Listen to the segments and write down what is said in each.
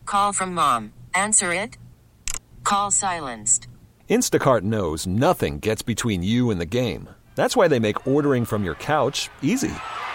Call from mom. Answer it. Call silenced. Instacart knows nothing gets between you and the game. That's why they make ordering from your couch easy.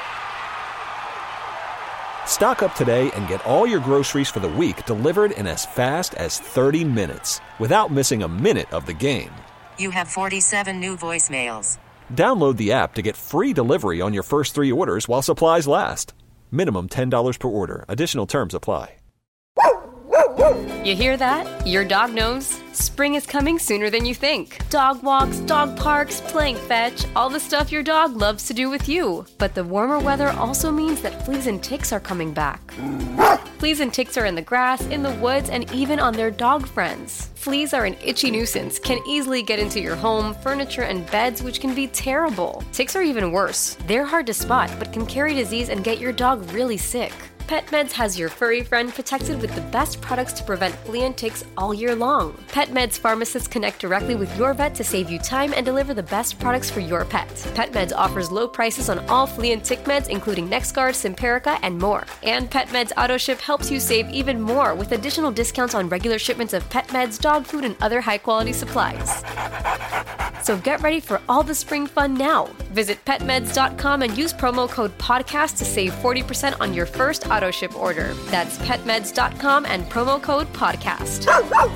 Stock up today and get all your groceries for the week delivered in as fast as 30 minutes without missing a minute of the game. You have 47 new voicemails. Download the app to get free delivery on your first 3 orders while supplies last. Minimum $10 per order. Additional terms apply. You hear that? Your dog knows spring is coming sooner than you think. Dog walks, dog parks, playing fetch, all the stuff your dog loves to do with you. But the warmer weather also means that fleas and ticks are coming back. Fleas and ticks are in the grass, in the woods, and even on their dog friends. Fleas are an itchy nuisance, can easily get into your home, furniture, and beds, which can be terrible. Ticks are even worse. They're hard to spot, but can carry disease and get your dog really sick. PetMeds has your furry friend protected with the best products to prevent flea and ticks all year long. PetMeds pharmacists connect directly with your vet to save you time and deliver the best products for your pet. PetMeds offers low prices on all flea and tick meds, including NexGard, Simparica, and more. And PetMeds AutoShip helps you save even more with additional discounts on regular shipments of pet meds, dog food, and other high-quality supplies. So get ready for all the spring fun now. Visit petmeds.com and use promo code PODCAST to save 40% on your first AutoShip order. That's petmeds.com and promo code PODCAST.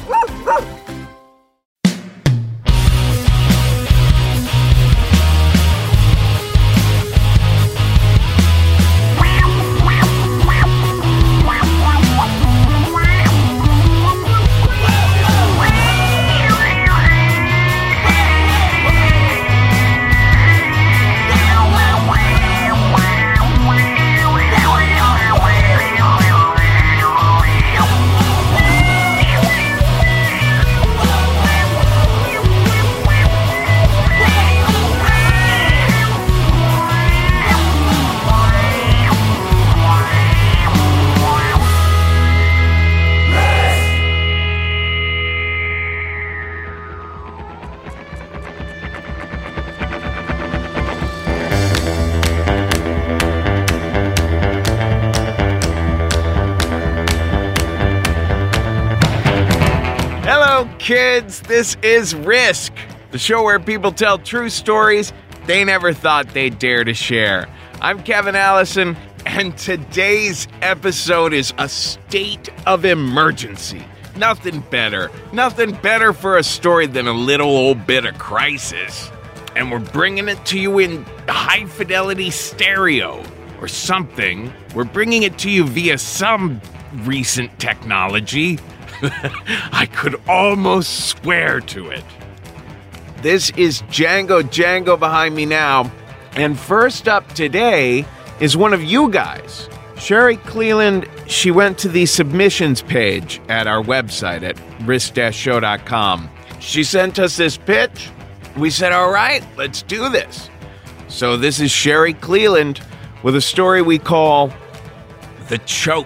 Kids, this is Risk, the show where people tell true stories they never thought they'd dare to share. I'm Kevin Allison, and today's episode is a state of emergency. Nothing better for a story than a little old bit of crisis. And we're bringing it to you in high-fidelity stereo or something. We're bringing it to you via some recent technology. I could almost swear to it. This is Django behind me now. And first up today is one of you guys. Sherry Cleland, she went to the submissions page at our website at risk-show.com. She sent us this pitch. We said, all right, let's do this. So this is Sherry Cleland with a story we call The Choke.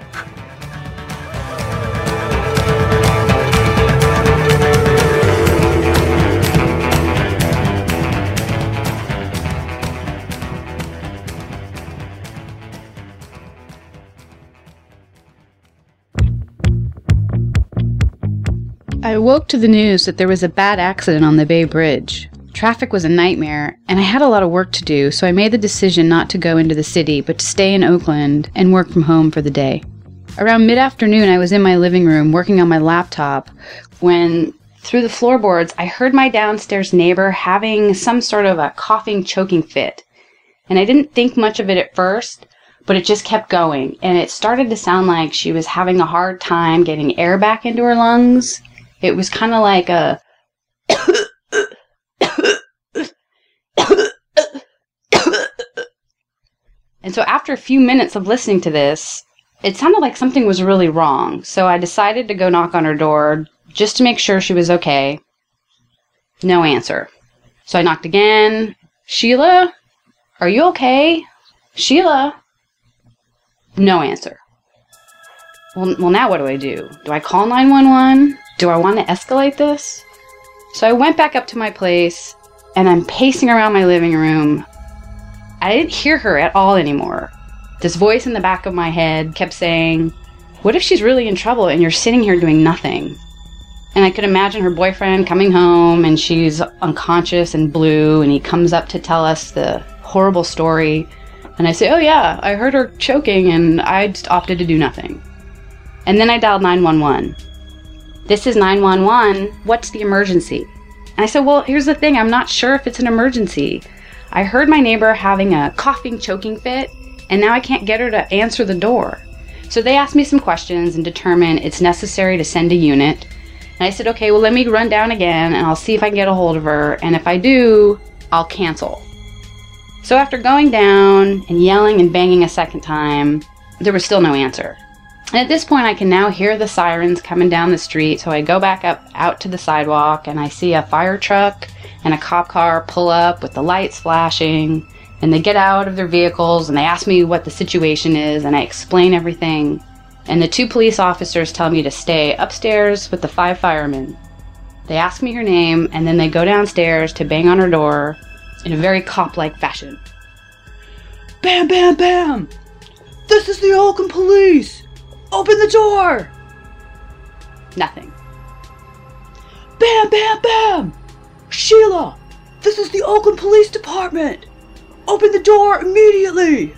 I woke to the news that there was a bad accident on the Bay Bridge. Traffic was a nightmare, and I had a lot of work to do, so I made the decision not to go into the city, but to stay in Oakland and work from home for the day. Around mid-afternoon, I was in my living room working on my laptop when, through the floorboards, I heard my downstairs neighbor having some sort of a coughing, choking fit. And I didn't think much of it at first, but it just kept going, and it started to sound like she was having a hard time getting air back into her lungs. It was kind of like a and so after a few minutes of listening to this, it sounded like something was really wrong. So I decided to go knock on her door just to make sure she was okay. No answer. So I knocked again. Sheila? Are you okay? Sheila? No answer. Well, now what do I do? Do I call 911? Do I want to escalate this? So I went back up to my place, and I'm pacing around my living room. I didn't hear her at all anymore. This voice in the back of my head kept saying, what if she's really in trouble and you're sitting here doing nothing? And I could imagine her boyfriend coming home and she's unconscious and blue, and he comes up to tell us the horrible story. And I say, oh yeah, I heard her choking and I just opted to do nothing. And then I dialed 911. This is 911. What's the emergency? And I said, well, here's the thing. I'm not sure if it's an emergency. I heard my neighbor having a coughing, choking fit, and now I can't get her to answer the door. So they asked me some questions and determined it's necessary to send a unit. And I said, okay, well, let me run down again and I'll see if I can get a hold of her. And if I do, I'll cancel. So after going down and yelling and banging a second time, there was still no answer. And at this point, I can now hear the sirens coming down the street. So I go back up out to the sidewalk and I see a fire truck and a cop car pull up with the lights flashing. And they get out of their vehicles and they ask me what the situation is, and I explain everything. And the 2 police officers tell me to stay upstairs with the 5 firemen. They ask me her name, and then they go downstairs to bang on her door in a very cop-like fashion. Bam, bam, bam! This is the Oakland police! Open the door! Nothing. Bam, bam, bam! Sheila! This is the Oakland Police Department! Open the door immediately!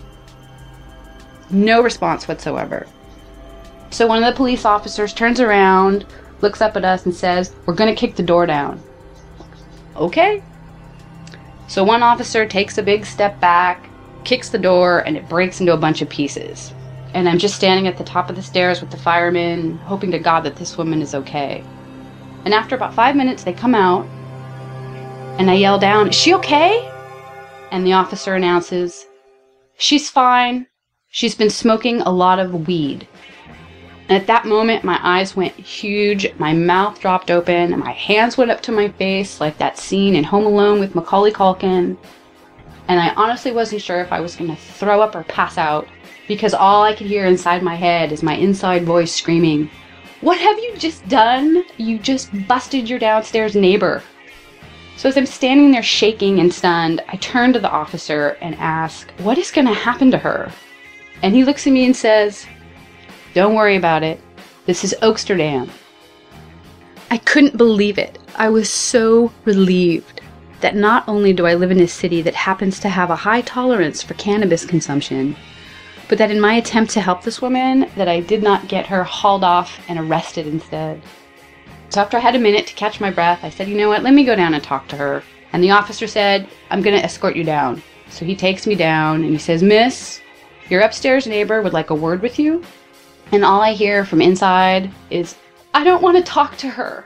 No response whatsoever. So one of the police officers turns around, looks up at us and says, we're going to kick the door down. Okay. So one officer takes a big step back, kicks the door, and it breaks into a bunch of pieces. And I'm just standing at the top of the stairs with the firemen, hoping to God that this woman is okay. And after about 5 minutes, they come out, and I yell down, is she okay? And the officer announces, she's fine. She's been smoking a lot of weed. And at that moment, my eyes went huge, my mouth dropped open, and my hands went up to my face like that scene in Home Alone with Macaulay Culkin. And I honestly wasn't sure if I was going to throw up or pass out, because all I could hear inside my head is my inside voice screaming, what have you just done? You just busted your downstairs neighbor. So as I'm standing there shaking and stunned, I turn to the officer and ask, what is going to happen to her? And he looks at me and says, don't worry about it. This is Oaksterdam. I couldn't believe it. I was so relieved that not only do I live in a city that happens to have a high tolerance for cannabis consumption, but that in my attempt to help this woman, that I did not get her hauled off and arrested instead. So after I had a minute to catch my breath, I said, you know what, let me go down and talk to her. And the officer said, I'm going to escort you down. So he takes me down and he says, Miss, your upstairs neighbor would like a word with you. And all I hear from inside is, I don't want to talk to her.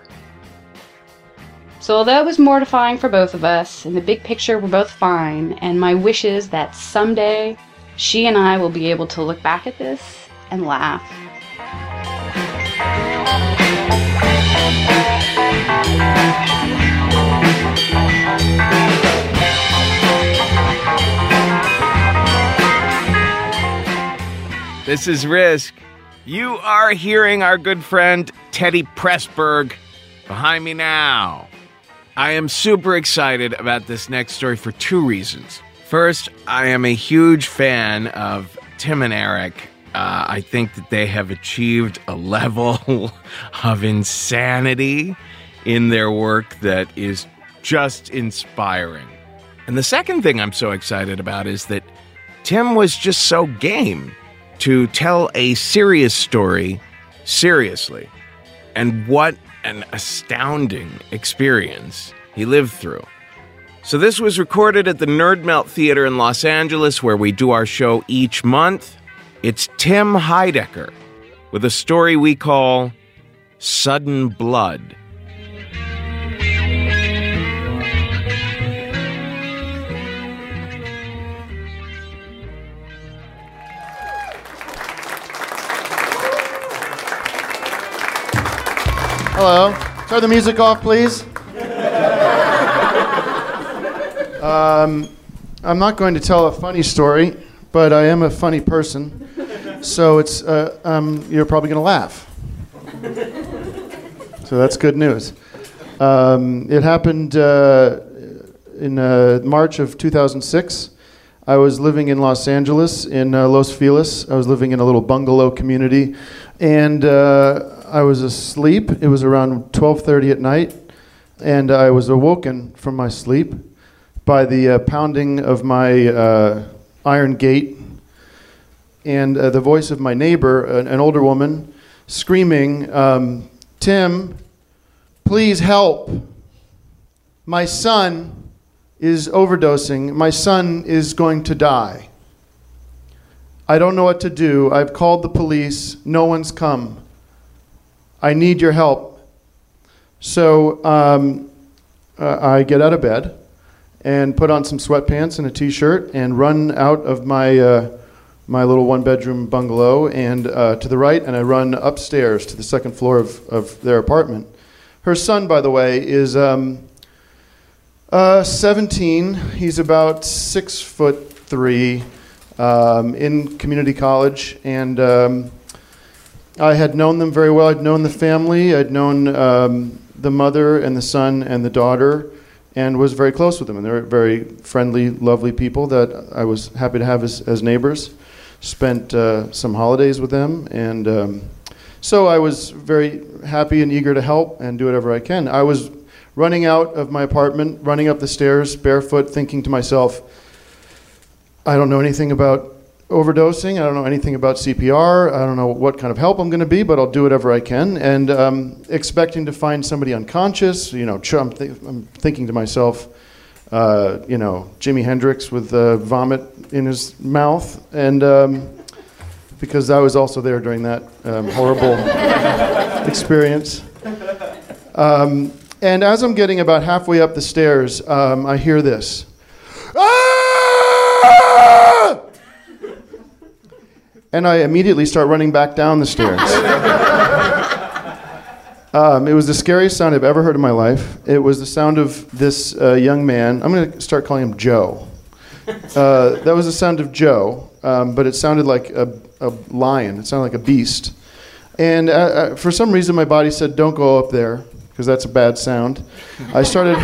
So although it was mortifying for both of us, in the big picture we're both fine, and my wish is that someday she and I will be able to look back at this and laugh. This is Risk. You are hearing our good friend Teddy Pressburg behind me now. I am super excited about this next story for 2 reasons. First, I am a huge fan of Tim and Eric. I think that they have achieved a level of insanity in their work that is just inspiring. And the second thing I'm so excited about is that Tim was just so game to tell a serious story seriously. And what an astounding experience he lived through. So this was recorded at the Nerd Melt Theater in Los Angeles, where we do our show each month. It's Tim Heidecker with a story we call Sudden Blood. Hello. Turn the music off, please. I'm not going to tell a funny story, but I am a funny person, so it's you're probably going to laugh. So that's good news. It happened in March of 2006. I was living in Los Angeles, in Los Feliz. I was living in a little bungalow community, and I was asleep. It was around 12:30 at night, and I was awoken from my sleep by the pounding of my iron gate and the voice of my neighbor, an older woman, screaming, "Tim, please help. My son is overdosing. My son is going to die. I don't know what to do. I've called the police. No one's come. I need your help." So I get out of bed and put on some sweatpants and a t-shirt and run out of my my little one-bedroom bungalow and to the right, and I run upstairs to the second floor of their apartment. Her son, by the way, is 17. He's about 6'3", in community college, and I had known them very well. I'd known the family. I'd known the mother and the son and the daughter, and was very close with them. And they were very friendly, lovely people that I was happy to have as neighbors. Spent some holidays with them, and so I was very happy and eager to help and do whatever I can. I was running out of my apartment, running up the stairs barefoot, thinking to myself, I don't know anything about overdosing. I don't know anything about CPR. I don't know what kind of help I'm going to be, but I'll do whatever I can. And expecting to find somebody unconscious. I'm thinking to myself, Jimi Hendrix with vomit in his mouth. And because I was also there during that horrible experience. And as I'm getting about halfway up the stairs, I hear this. Ah! And I immediately start running back down the stairs. It was the scariest sound I've ever heard in my life. It was the sound of this young man. I'm going to start calling him Joe. That was the sound of Joe, but it sounded like a lion. It sounded like a beast. And for some reason, my body said, don't go up there, because that's a bad sound. I started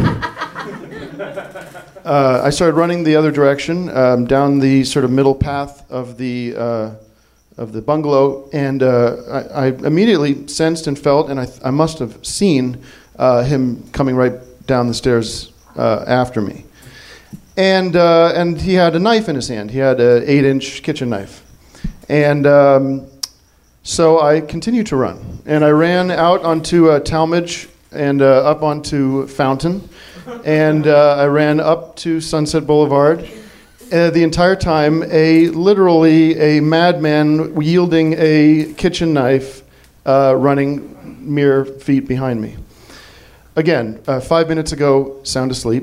running the other direction, down the sort of middle path of the bungalow, and I immediately sensed and felt, and I must have seen him coming right down the stairs after me. And he had a knife in his hand. He had an 8-inch kitchen knife. And so I continued to run. And I ran out onto Talmadge and up onto Fountain, and I ran up to Sunset Boulevard. The entire time, literally a madman wielding a kitchen knife, running mere feet behind me. Again, 5 minutes ago, sound asleep.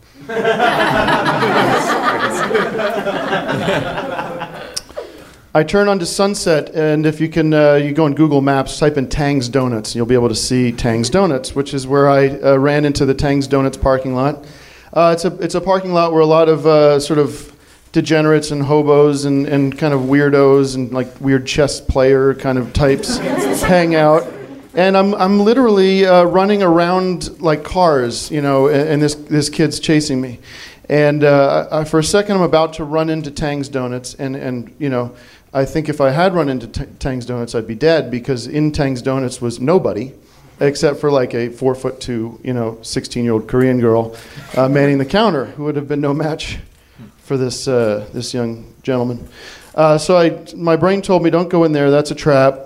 I turn onto Sunset, and if you can, you go on Google Maps, type in Tang's Donuts, and you'll be able to see Tang's Donuts, which is where I ran into the Tang's Donuts parking lot. It's a parking lot where a lot of sort of degenerates and hobos and kind of weirdos and like weird chess player kind of types hang out. And I'm literally running around like cars, and this kid's chasing me. And for a second, I'm about to run into Tang's Donuts, and I think if I had run into Tang's Donuts, I'd be dead, because in Tang's Donuts was nobody, except for like a 4'2", 16-year-old Korean girl manning the counter, who would have been no match for this young gentleman. So my brain told me, don't go in there, that's a trap.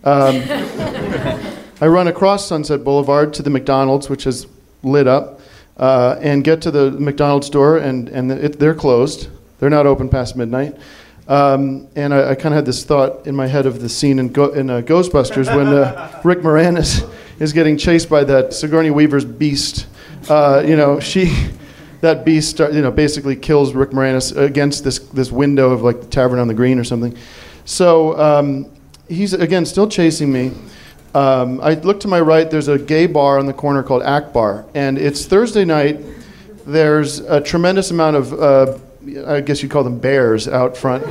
I run across Sunset Boulevard to the McDonald's, which is lit up, and get to the McDonald's door, and they're closed. They're not open past midnight. And I kind of had this thought in my head of the scene in Ghostbusters when Rick Moranis is getting chased by that Sigourney Weaver's beast. That beast basically kills Rick Moranis against this window of like the Tavern on the Green or something. So he's again still chasing me. I look to my right. There's a gay bar on the corner called Akbar, and it's Thursday night. There's a tremendous amount of I guess you'd call them bears out front.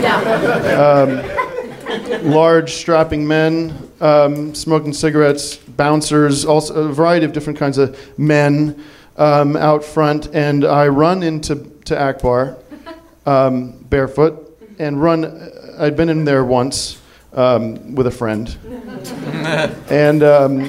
Large, strapping men, smoking cigarettes, bouncers, also a variety of different kinds of men out front. And I run into Akbar. barefoot, and run. I'd been in there once with a friend, and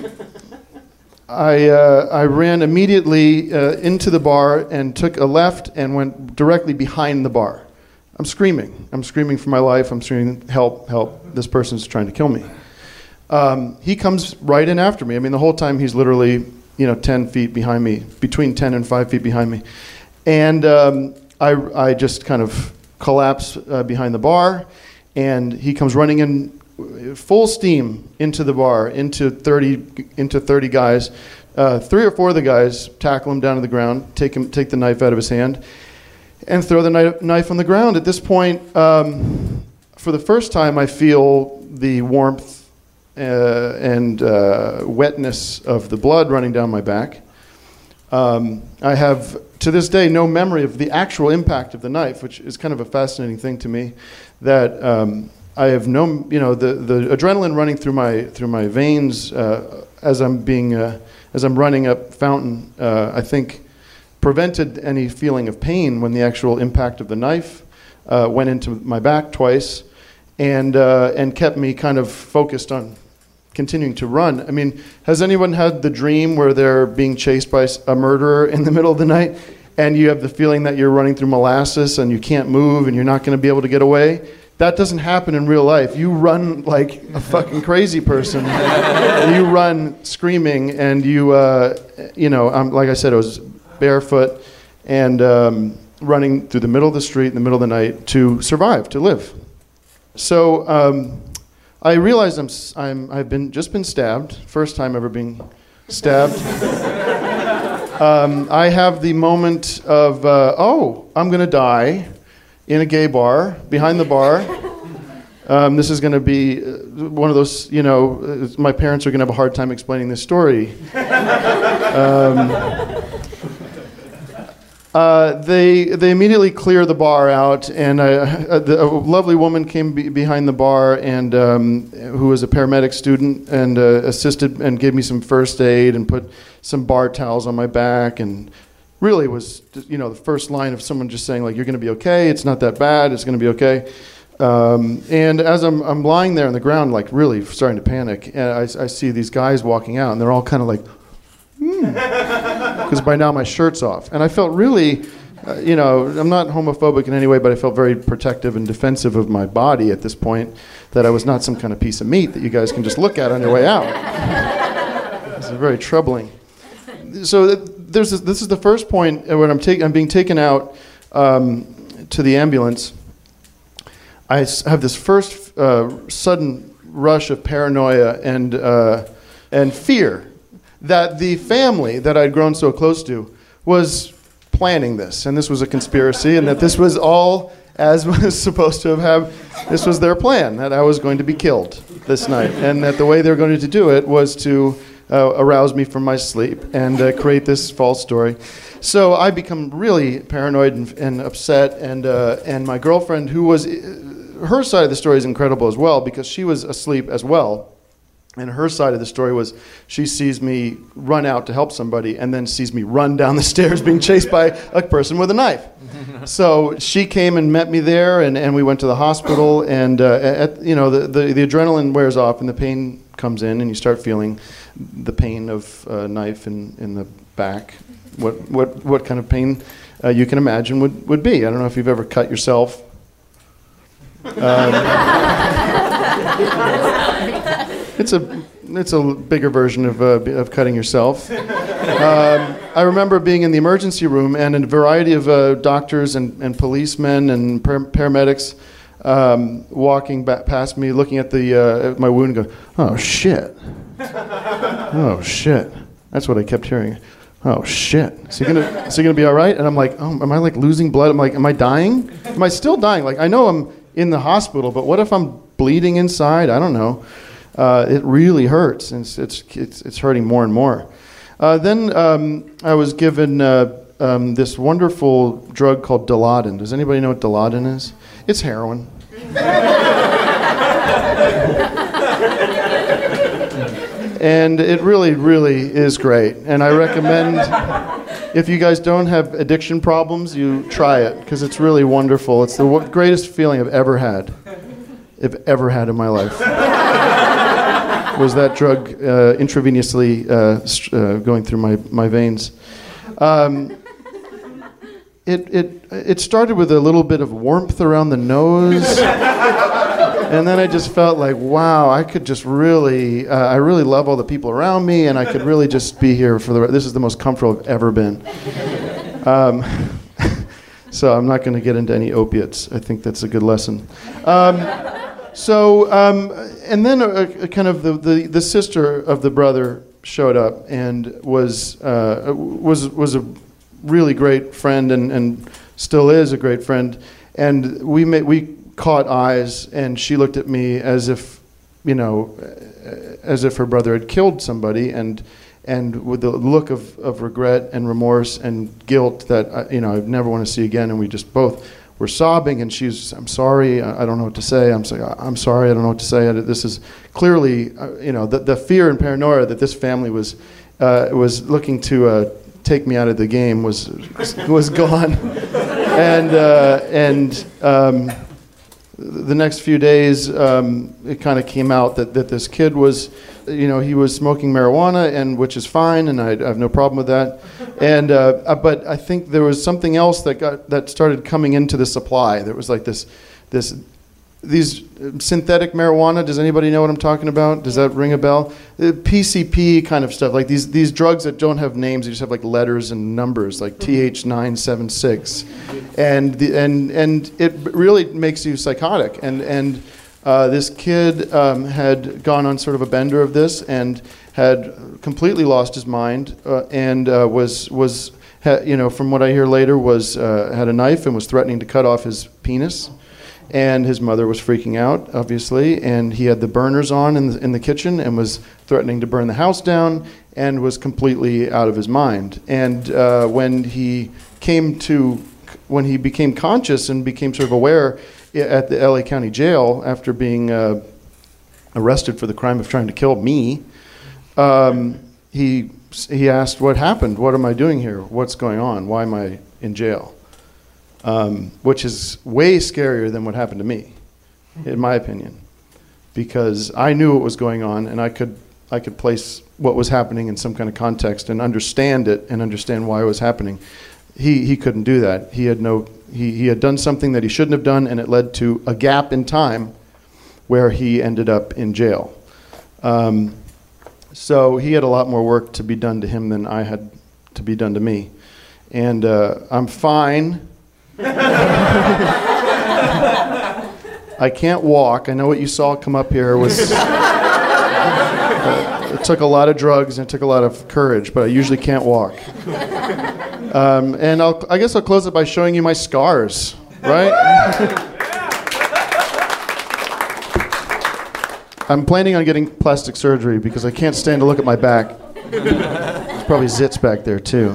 I ran immediately into the bar and took a left and went directly behind the bar. I'm screaming. I'm screaming for my life. I'm screaming, help, help. This person's trying to kill me. He comes right in after me. I mean, the whole time he's literally, 10 feet behind me, between 10 and 5 feet behind me. And I just kind of collapse behind the bar, and he comes running in full steam into the bar, into 30 guys. 3 or 4 of the guys tackle him down to the ground, take the knife out of his hand, and throw the knife on the ground. At this point, for the first time, I feel the warmth and wetness of the blood running down my back. I have, to this day, no memory of the actual impact of the knife, which is kind of a fascinating thing to me, that I have no, the adrenaline running through my veins as I'm running up Fountain, I think prevented any feeling of pain when the actual impact of the knife went into my back twice, and kept me kind of focused on continuing to run. I mean, has anyone had the dream where they're being chased by a murderer in the middle of the night, and you have the feeling that you're running through molasses and you can't move and you're not going to be able to get away? That doesn't happen in real life. You run like a fucking crazy person. You run screaming, and like I said, I was barefoot and running through the middle of the street in the middle of the night to survive, to live. So I realized I've just been stabbed. First time ever being stabbed. I have the moment of I'm gonna die in a gay bar behind the bar. This is gonna be one of those. My parents are gonna have a hard time explaining this story. They immediately clear the bar out, and a lovely woman came behind the bar, and who was a paramedic student, and assisted and gave me some first aid and put some bar towels on my back, and really was the first line of someone just saying, like, you're going to be okay, it's not that bad, it's going to be okay. And as I'm lying there on the ground, like really starting to panic, and I see these guys walking out, and they're all kind of like, because by now my shirt's off. And I felt really, I'm not homophobic in any way, but I felt very protective and defensive of my body at this point, that I was not some kind of piece of meat that you guys can just look at on your way out. This is very troubling. So this is the first point when I'm being taken out to the ambulance. I have this first sudden rush of paranoia and fear that the family that I'd grown so close to was planning this, and this was a conspiracy, and that this was all as was supposed to have. This was their plan, that I was going to be killed this night, and that the way they were going to do it was to arouse me from my sleep and create this false story. So I become really paranoid and upset, and my girlfriend, who was, her side of the story is incredible as well, because she was asleep as well. And her side of the story was she sees me run out to help somebody and then sees me run down the stairs being chased by a person with a knife. So she came and met me there, and we went to the hospital, and the adrenaline wears off and the pain comes in, and you start feeling the pain of a knife in the back. What kind of pain you can imagine would be. I don't know if you've ever cut yourself. It's a bigger version of cutting yourself. I remember being in the emergency room, and a variety of doctors and policemen and paramedics walking past me, looking at at my wound, and going, "Oh shit! Oh shit!" That's what I kept hearing. Oh shit! Is he gonna be all right? And I'm like, oh, am I like losing blood? I'm like, am I dying? Am I still dying? Like, I know I'm in the hospital, but what if I'm bleeding inside? I don't know. It really hurts, and it's hurting more and more. Then I was given this wonderful drug called Dilaudid. Does anybody know what Dilaudid is? It's heroin. And it really, really is great. And I recommend, if you guys don't have addiction problems, you try it, because it's really wonderful. It's the greatest feeling I've ever had in my life. Was that drug intravenously going through my veins. It started with a little bit of warmth around the nose. And then I just felt like, wow, I could just really, I really love all the people around me, and I could really just be here this is the most comfortable I've ever been. So I'm not going to get into any opiates. I think that's a good lesson. And then kind of the sister of the brother showed up and was a really great friend and still is a great friend. And we caught eyes, and she looked at me as if her brother had killed somebody, and with the look of regret and remorse and guilt that I never want to see again. And we just both were sobbing, and she's, I'm sorry, I don't know what to say. I'm sorry, I don't know what to say. This is clearly, the fear and paranoia that this family was looking to take me out of the game was gone, and the next few days, it kind of came out that this kid was, he was smoking marijuana, and which is fine, and I have no problem with that. And but I think there was something else that started coming into the supply. There was like these synthetic marijuana. Does anybody know what I'm talking about? Does that ring a bell? PCP kind of stuff, like these drugs that don't have names, they just have like letters and numbers, like TH976, and it really makes you psychotic. And this kid had gone on sort of a bender of this and had completely lost his mind, and was from what I hear later, had a knife and was threatening to cut off his penis. And his mother was freaking out, obviously, and he had the burners on in the kitchen and was threatening to burn the house down and was completely out of his mind. And when he became conscious and became sort of aware at the LA County Jail after being arrested for the crime of trying to kill me, he asked, what happened? What am I doing here? What's going on? Why am I in jail? Which is way scarier than what happened to me, in my opinion, because I knew what was going on, and I could place what was happening in some kind of context and understand it and understand why it was happening. He couldn't do that. He had done something that he shouldn't have done, and it led to a gap in time where he ended up in jail. So he had a lot more work to be done to him than I had to be done to me. And I'm fine. I can't walk. I know what you saw come up here was it took a lot of drugs and it took a lot of courage, but I usually can't walk. And I guess I'll close it by showing you my scars, right? I'm planning on getting plastic surgery because I can't stand to look at my back. There's probably zits back there too.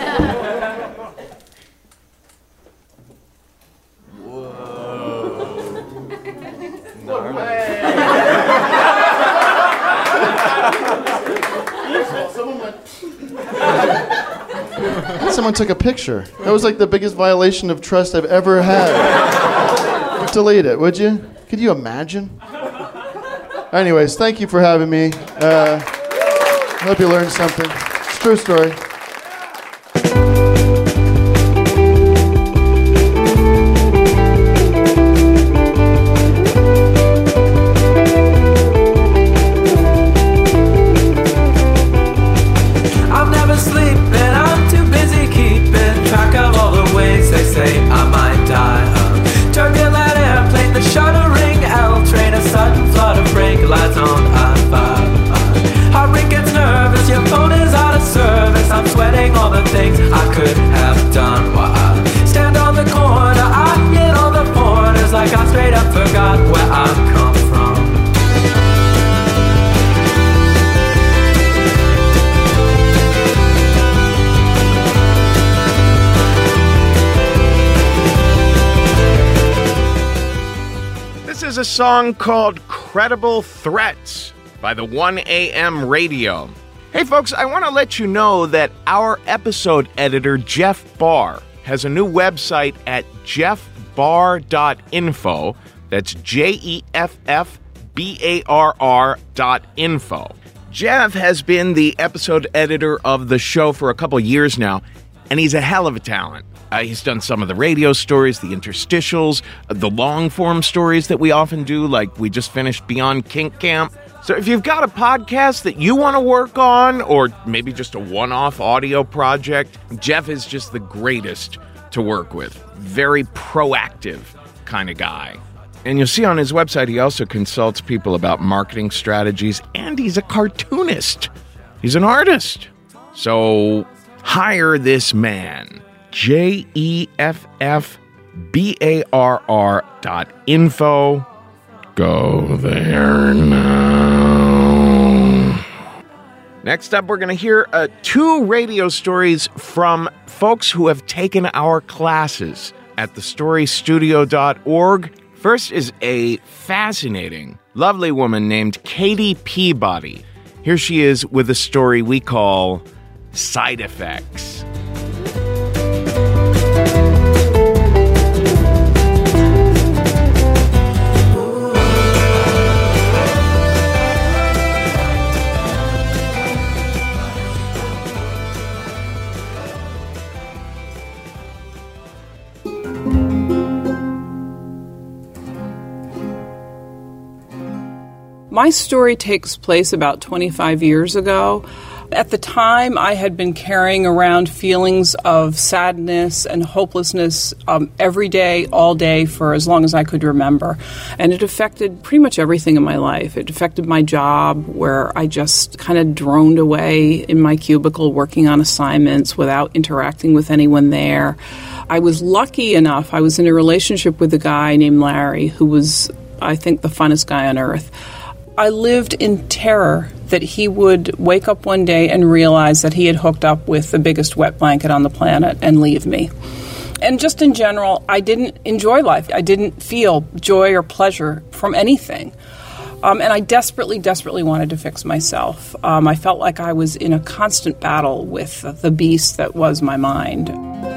Someone took a picture. That was like the biggest violation of trust I've ever had. Delete it, would you? Could you imagine? Anyways, thank you for having me. Hope you learned something. It's a true story. A song called Credible Threats by the 1 a.m. radio. Hey folks, I want to let you know that our episode editor, Jeff Barr, has a new website at jeffbarr.info. That's JEFFBARR.info. Jeff has been the episode editor of the show for a couple years now, and he's a hell of a talent. He's done some of the radio stories, the interstitials, the long-form stories that we often do, like we just finished Beyond Kink Camp. So if you've got a podcast that you want to work on, or maybe just a one-off audio project, Jeff is just the greatest to work with. Very proactive kind of guy. And you'll see on his website, he also consults people about marketing strategies, and he's a cartoonist. He's an artist. So hire this man. JEFFBARR.info. Go there now. Next up, we're going to hear 2 radio stories from folks who have taken our classes at thestorystudio.org. First is a fascinating, lovely woman named Katie Peabody. Here she is with a story we call Side Effects. My story takes place about 25 years ago. At the time, I had been carrying around feelings of sadness and hopelessness every day, all day, for as long as I could remember. And it affected pretty much everything in my life. It affected my job, where I just kind of droned away in my cubicle working on assignments without interacting with anyone there. I was lucky enough, I was in a relationship with a guy named Larry, who was, I think, the funnest guy on earth. I lived in terror that he would wake up one day and realize that he had hooked up with the biggest wet blanket on the planet and leave me. And just in general, I didn't enjoy life. I didn't feel joy or pleasure from anything. And I desperately wanted to fix myself. I felt like I was in a constant battle with the beast that was my mind.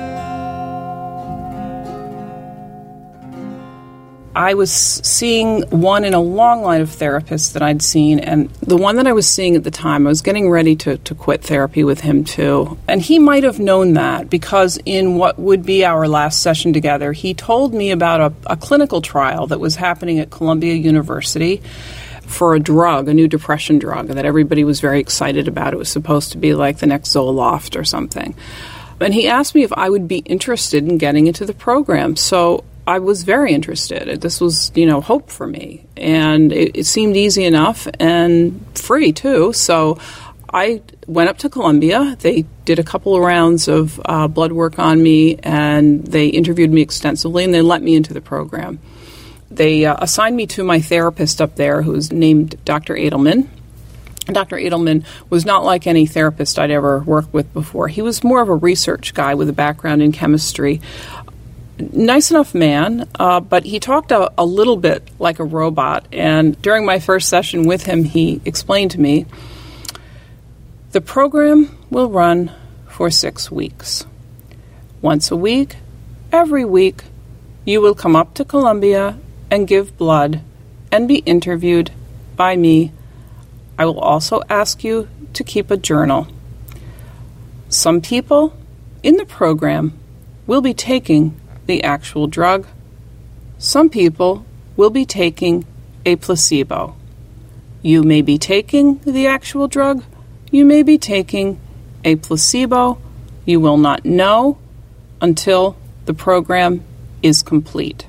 I was seeing one in a long line of therapists that I'd seen, and the one that I was seeing at the time, I was getting ready to quit therapy with him too. And he might have known that, because in what would be our last session together, he told me about a clinical trial that was happening at Columbia University for a drug, a new depression drug, that everybody was very excited about. It was supposed to be like the next Zoloft or something. And he asked me if I would be interested in getting into the program. So I was very interested. This was, hope for me. And it seemed easy enough and free, too. So I went up to Columbia. They did a couple of rounds of blood work on me, and they interviewed me extensively, and they let me into the program. They assigned me to my therapist up there, who's named Dr. Edelman. Dr. Edelman was not like any therapist I'd ever worked with before. He was more of a research guy with a background in chemistry. Nice enough man, but he talked a little bit like a robot. And during my first session with him, he explained to me, the program will run for 6 weeks. Once a week, every week, you will come up to Columbia and give blood and be interviewed by me. I will also ask you to keep a journal. Some people in the program will be taking the actual drug. Some people will be taking a placebo. You may be taking the actual drug. You may be taking a placebo. You will not know until the program is complete.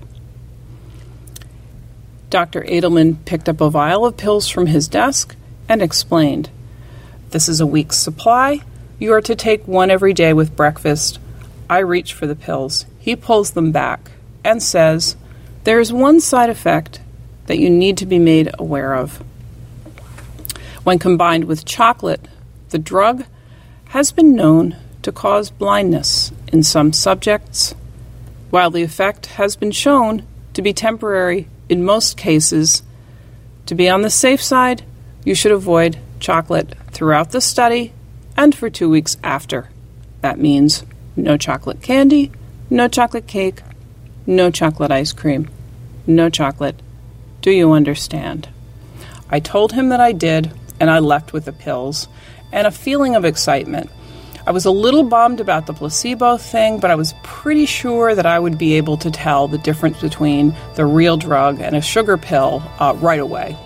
Dr. Edelman picked up a vial of pills from his desk and explained, this is a week's supply. You are to take one every day with breakfast. I reach for the pills. He pulls them back and says, there is one side effect that you need to be made aware of. When combined with chocolate, the drug has been known to cause blindness in some subjects. While the effect has been shown to be temporary in most cases, to be on the safe side, You should avoid chocolate throughout the study and for 2 weeks after. That means no chocolate candy, no chocolate cake, no chocolate ice cream, no chocolate. Do you understand? I told him that I did, and I left with the pills and a feeling of excitement. I was a little bummed about the placebo thing, but I was pretty sure that I would be able to tell the difference between the real drug and a sugar pill right away.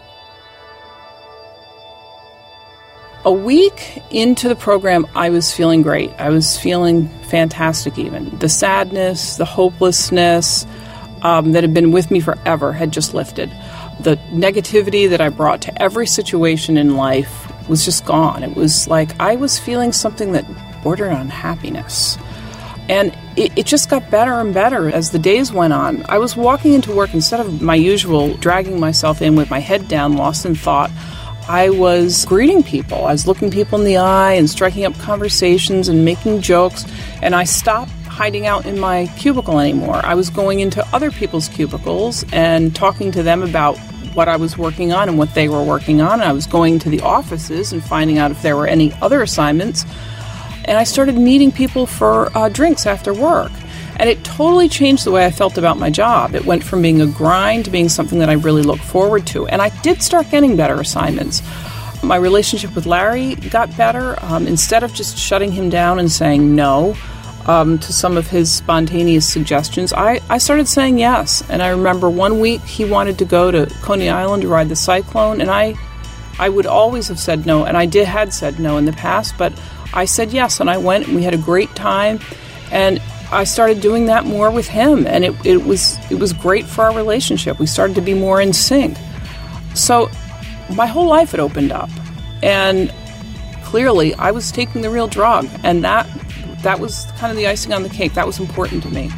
A week into the program, I was feeling great. I was feeling fantastic even. The sadness, the hopelessness that had been with me forever had just lifted. The negativity that I brought to every situation in life was just gone. It was like I was feeling something that bordered on happiness. And it just got better and better as the days went on. I was walking into work, instead of my usual dragging myself in with my head down, lost in thought, I was greeting people. I was looking people in the eye and striking up conversations and making jokes. And I stopped hiding out in my cubicle anymore. I was going into other people's cubicles and talking to them about what I was working on and what they were working on. And I was going to the offices and finding out if there were any other assignments. And I started meeting people for drinks after work. And it totally changed the way I felt about my job. It went from being a grind to being something that I really look forward to. And I did start getting better assignments. My relationship with Larry got better. Instead of just shutting him down and saying no to some of his spontaneous suggestions, I started saying yes. And I remember one week he wanted to go to Coney Island to ride the Cyclone, and I would always have said no, and I had said no in the past, but I said yes, and I went, and we had a great time, and I started doing that more with him, and it was great for our relationship. We started to be more in sync. So my whole life had opened up, and clearly I was taking the real drug, and that was kind of the icing on the cake. That was important to me.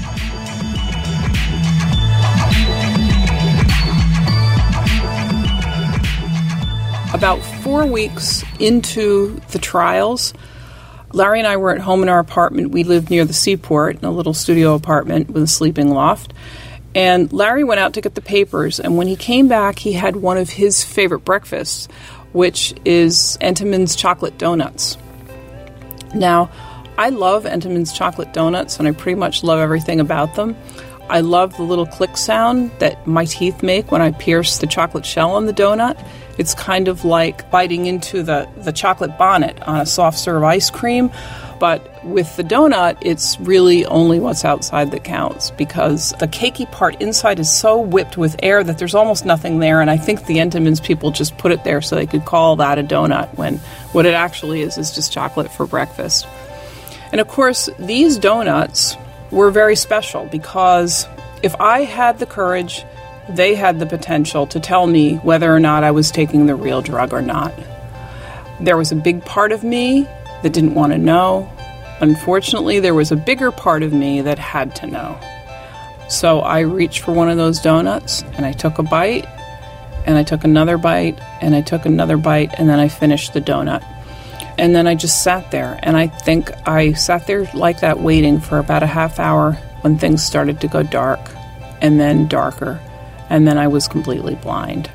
About 4 weeks into the trials, Larry and I were at home in our apartment. We lived near the seaport in a little studio apartment with a sleeping loft. And Larry went out to get the papers, and when he came back, he had one of his favorite breakfasts, which is Entenmann's chocolate donuts. Now, I love Entenmann's chocolate donuts, and I pretty much love everything about them. I love the little click sound that my teeth make when I pierce the chocolate shell on the donut. It's kind of like biting into the chocolate bonnet on a soft serve ice cream. But with the donut, it's really only what's outside that counts, because the cakey part inside is so whipped with air that there's almost nothing there. And I think the Entenmann's people just put it there so they could call that a donut, when what it actually is just chocolate for breakfast. And of course, these donuts were very special, because if I had the courage, they had the potential to tell me whether or not I was taking the real drug or not. There was a big part of me that didn't want to know. Unfortunately, there was a bigger part of me that had to know. So I reached for one of those donuts, and I took a bite, and I took another bite, and I took another bite, and then I finished the donut. And then I just sat there, and I think I sat there like that waiting for about a half hour when things started to go dark, and then darker, and then I was completely blind.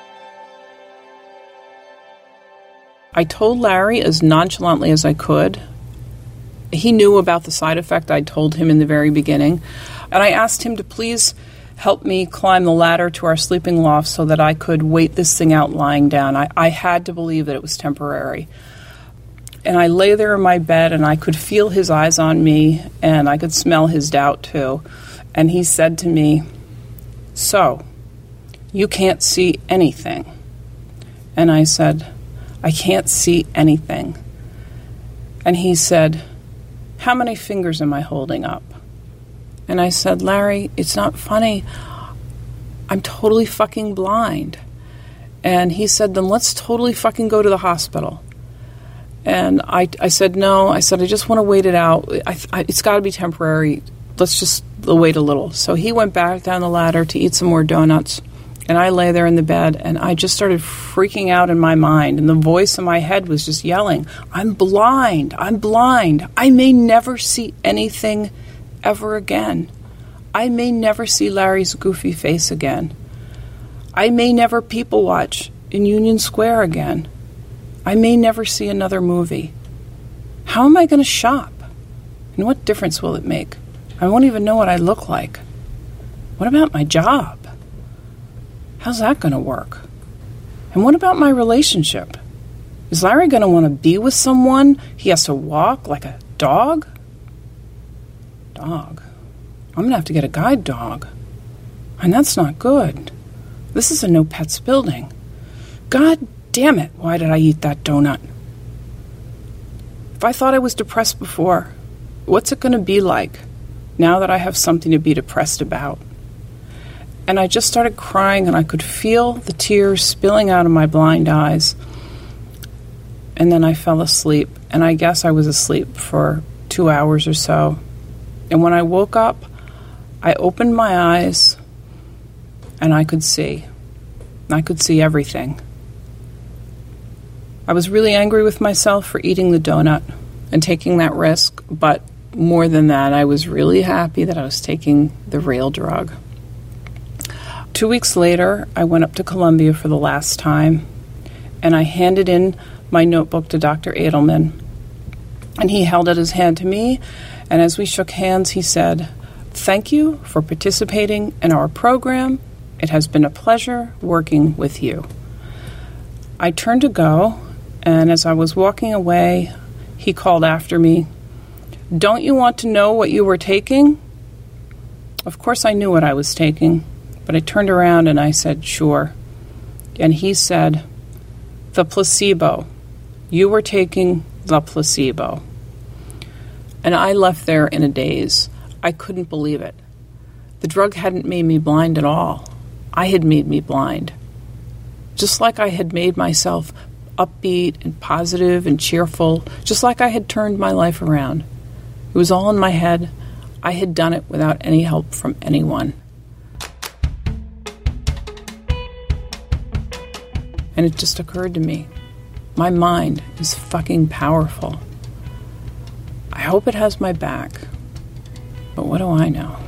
I told Larry as nonchalantly as I could. He knew about the side effect I told him in the very beginning, and I asked him to please help me climb the ladder to our sleeping loft so that I could wait this thing out lying down. I had to believe that it was temporary. And I lay there in my bed, and I could feel his eyes on me, and I could smell his doubt too. And he said to me, "So, you can't see anything?" And I said, "I can't see anything." And he said, "How many fingers am I holding up?" And I said, "Larry, it's not funny. I'm totally fucking blind." And he said, "Then let's totally fucking go to the hospital." And I said, "No." I said, "I just want to wait it out. It's got to be temporary. Let's just wait a little." So he went back down the ladder to eat some more donuts. And I lay there in the bed, and I just started freaking out in my mind. And the voice in my head was just yelling, "I'm blind. I'm blind. I may never see anything ever again. I may never see Larry's goofy face again. I may never people watch in Union Square again. I may never see another movie. How am I going to shop? And what difference will it make? I won't even know what I look like. What about my job? How's that going to work? And what about my relationship? Is Larry going to want to be with someone he has to walk like a dog? Dog? I'm going to have to get a guide dog. And that's not good. This is a no pets building. God damn it, why did I eat that donut? If I thought I was depressed before, what's it going to be like now that I have something to be depressed about? And I just started crying, and I could feel the tears spilling out of my blind eyes. And then I fell asleep, and I guess I was asleep for 2 hours or so. And when I woke up, I opened my eyes, and I could see. I could see everything. I was really angry with myself for eating the donut and taking that risk, but more than that, I was really happy that I was taking the real drug. 2 weeks later, I went up to Columbia for the last time, and I handed in my notebook to Dr. Edelman. And he held out his hand to me, and as we shook hands, he said, "Thank you for participating in our program. It has been a pleasure working with you." I turned to go, and as I was walking away, he called after me, "Don't you want to know what you were taking?" Of course I knew what I was taking, but I turned around and I said, "Sure." And he said, "The placebo. You were taking the placebo." And I left there in a daze. I couldn't believe it. The drug hadn't made me blind at all. I had made me blind. Just like I had made myself upbeat and positive and cheerful, just like I had turned my life around. It was all in my head. I had done it without any help from anyone. And it just occurred to me, my mind is fucking powerful. I hope it has my back, but what do I know?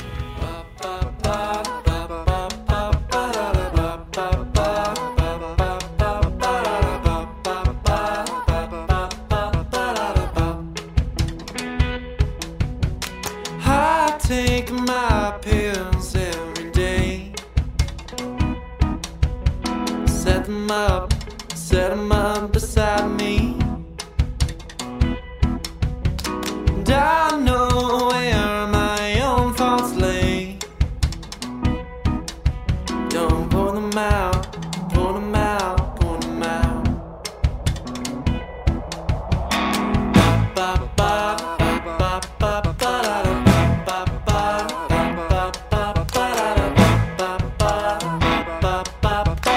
I take my pills every day. Set them up beside me. And I know where my own faults lay. Don't pour them out, pour them out, pour them out. Ba, ba, ba, ba, ba, ba, ba, ba, ba, ba, ba, ba, ba, ba.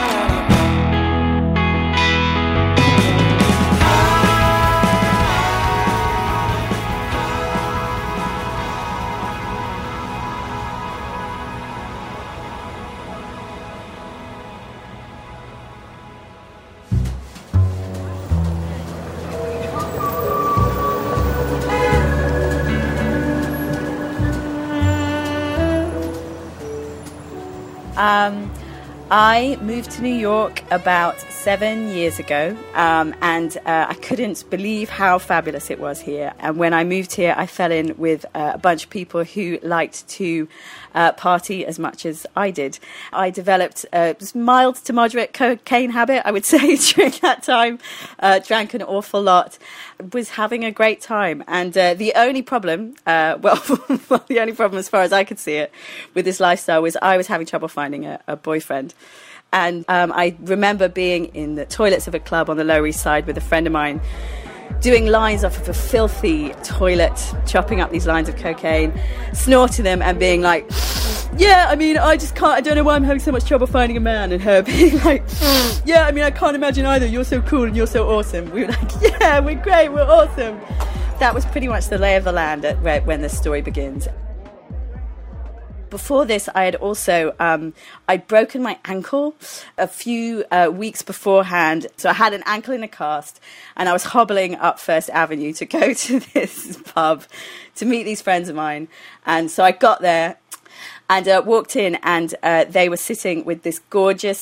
I moved to New York about 7 years ago, and I couldn't believe how fabulous it was here. And when I moved here, I fell in with a bunch of people who liked to party as much as I did. I developed a mild to moderate cocaine habit, I would say, during that time. Drank an awful lot, was having a great time. And the only problem, the only problem as far as I could see it with this lifestyle was I was having trouble finding a boyfriend. And I remember being in the toilets of a club on the Lower East Side with a friend of mine, doing lines off of a filthy toilet, chopping up these lines of cocaine, snorting them and being like, "Yeah, I mean, I just can't, I don't know why I'm having so much trouble finding a man." And her being like, "Yeah, I mean, I can't imagine either. You're so cool and you're so awesome." We were like, "Yeah, we're great, we're awesome." That was pretty much the lay of the land when the story begins. Before this, I had also, I'd broken my ankle a few weeks beforehand. So I had an ankle in a cast and I was hobbling up First Avenue to go to this pub to meet these friends of mine. And so I got there and walked in and they were sitting with this gorgeous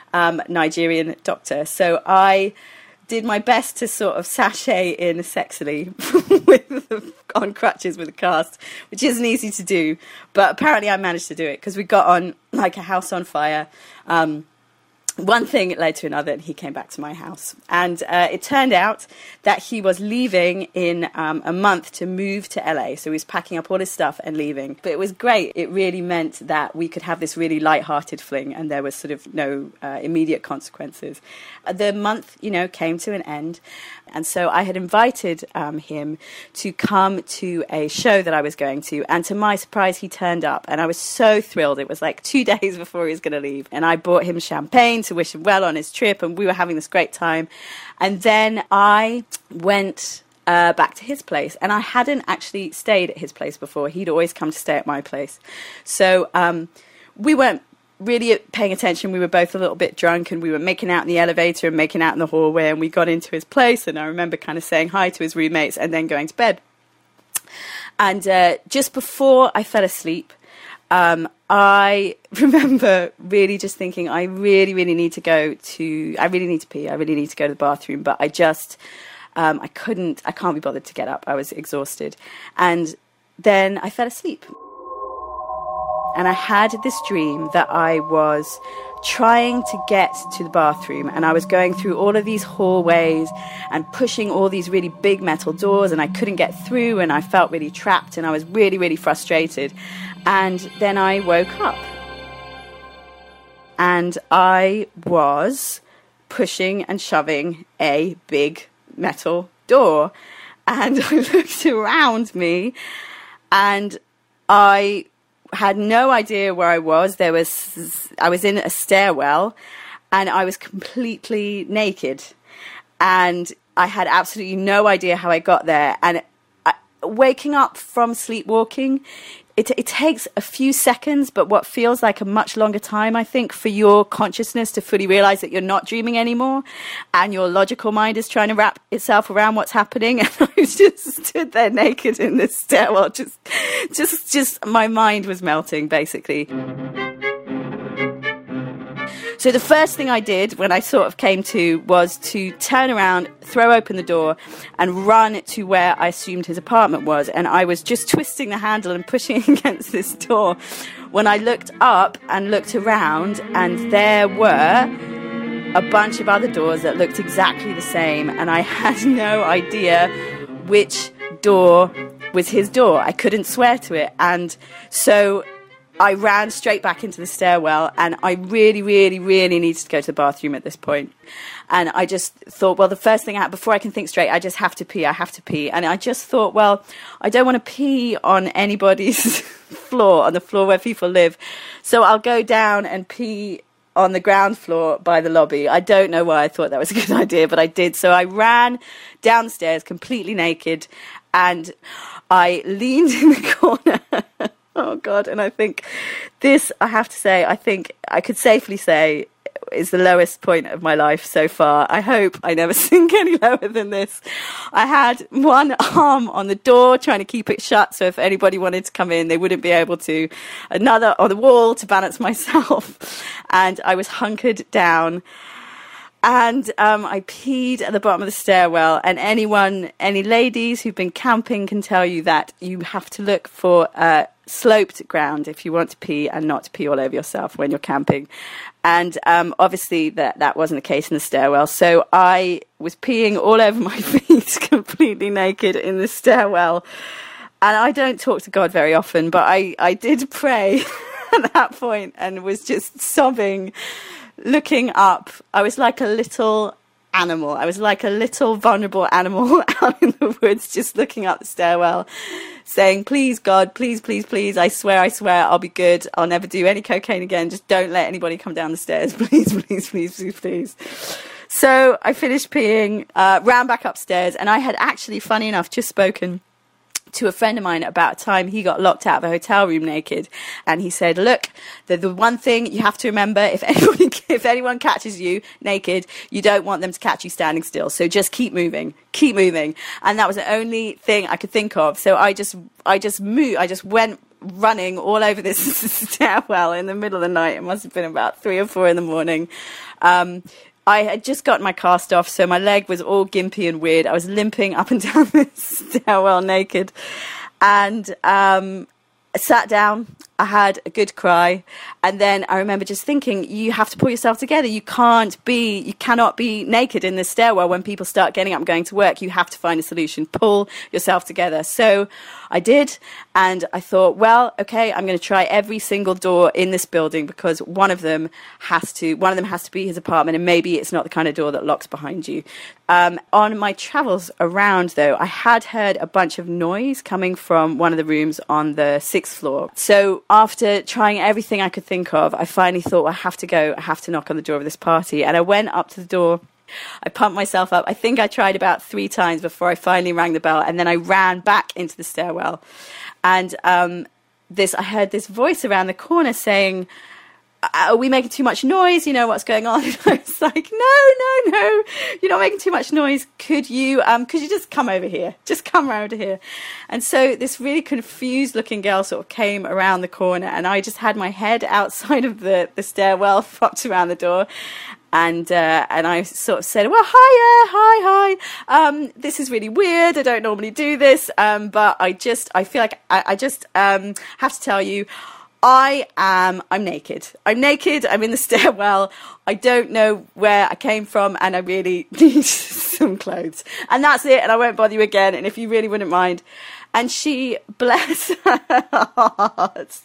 Nigerian doctor. So I did my best to sort of sashay in sexily on crutches with a cast, which isn't easy to do. But apparently I managed to do it because we got on like a house on fire. One thing led to another, and he came back to my house. And it turned out that he was leaving in a month to move to LA. So he was packing up all his stuff and leaving. But it was great. It really meant that we could have this really light-hearted fling, and there was sort of no immediate consequences. The month, came to an end. And so I had invited him to come to a show that I was going to. And to my surprise, he turned up. And I was so thrilled. It was like 2 days before he was going to leave. And I bought him champagne to wish him well on his trip. And we were having this great time. And then I went back to his place. And I hadn't actually stayed at his place before. He'd always come to stay at my place. So we weren't really paying attention. We were both a little bit drunk, and we were making out in the elevator and making out in the hallway, and we got into his place, and I remember kind of saying hi to his roommates and then going to bed. And just before I fell asleep, I remember really just thinking, I really need to pee, I really need to go to the bathroom, but I can't be bothered to get up. I was exhausted. And then I fell asleep. And I had this dream that I was trying to get to the bathroom, and I was going through all of these hallways and pushing all these really big metal doors, and I couldn't get through, and I felt really trapped, and I was really frustrated. And then I woke up, and I was pushing and shoving a big metal door, and I looked around me, and I had no idea where I was. I was in a stairwell, and I was completely naked, and I had absolutely no idea how I got there. And waking up from sleepwalking, it takes a few seconds, but what feels like a much longer time, I think, for your consciousness to fully realize that you're not dreaming anymore, and your logical mind is trying to wrap itself around what's happening. And I just stood there naked in this stairwell, just my mind was melting, basically. So the first thing I did when I sort of came to was to turn around, throw open the door, and run to where I assumed his apartment was. And I was just twisting the handle and pushing against this door when I looked up and looked around, and there were a bunch of other doors that looked exactly the same. And I had no idea which door was his door. I couldn't swear to it. And so I ran straight back into the stairwell, and I really needed to go to the bathroom at this point. And I just thought, well, the first thing before I can think straight, I just have to pee. And I just thought, well, I don't want to pee on anybody's floor, on the floor where people live. So I'll go down and pee on the ground floor by the lobby. I don't know why I thought that was a good idea, but I did. So I ran downstairs completely naked, and I leaned in the corner. Oh, God. And I think this, I have to say, I think I could safely say is the lowest point of my life so far. I hope I never sink any lower than this. I had one arm on the door trying to keep it shut, so if anybody wanted to come in, they wouldn't be able to. Another on the wall to balance myself. And I was hunkered down. And I peed at the bottom of the stairwell. And any ladies who've been camping can tell you that you have to look for sloped ground if you want to pee, and not to pee all over yourself when you're camping. And obviously that wasn't the case in the stairwell. So I was peeing all over my feet, completely naked in the stairwell. And I don't talk to God very often, but I did pray at that point and was just sobbing, looking up. I was like a little animal. I was like a little vulnerable animal out in the woods, just looking up the stairwell, saying, please, God, please, I swear, I'll be good. I'll never do any cocaine again. Just don't let anybody come down the stairs. Please. So I finished peeing, ran back upstairs, and I had actually, funny enough, just spoken to a friend of mine about a time he got locked out of a hotel room naked, and he said, look, the one thing you have to remember, if anyone catches you naked, you don't want them to catch you standing still, so just keep moving. And that was the only thing I could think of. So I just moved. I just went running all over this stairwell in the middle of the night. It must have been about 3 or 4 in the morning. I had just got my cast off, so my leg was all gimpy and weird. I was limping up and down this stairwell naked. And I sat down. I had a good cry. And then I remember just thinking, you have to pull yourself together. You cannot be naked in this stairwell when people start getting up and going to work. You have to find a solution. Pull yourself together. So I did. And I thought, well, okay, I'm going to try every single door in this building because one of them has to be his apartment. And maybe it's not the kind of door that locks behind you. On my travels around, though, I had heard a bunch of noise coming from one of the rooms on the 6th floor. So after trying everything I could think of, I finally thought, well, I have to go. I have to knock on the door of this party. And I went up to the door. I pumped myself up. I think I tried about 3 times before I finally rang the bell. And then I ran back into the stairwell. And I heard this voice around the corner saying, are we making too much noise? You know, what's going on? And I was like, no, you're not making too much noise. Could you just come over here? Just come around here. And so this really confused looking girl sort of came around the corner and I just had my head outside of the stairwell, propped around the door. And I sort of said, well, hi. This is really weird. I don't normally do this. But I feel like I just have to tell you, I'm naked. I'm naked. I'm in the stairwell. I don't know where I came from and I really need some clothes. And that's it. And I won't bother you again. And if you really wouldn't mind. And she, bless her heart,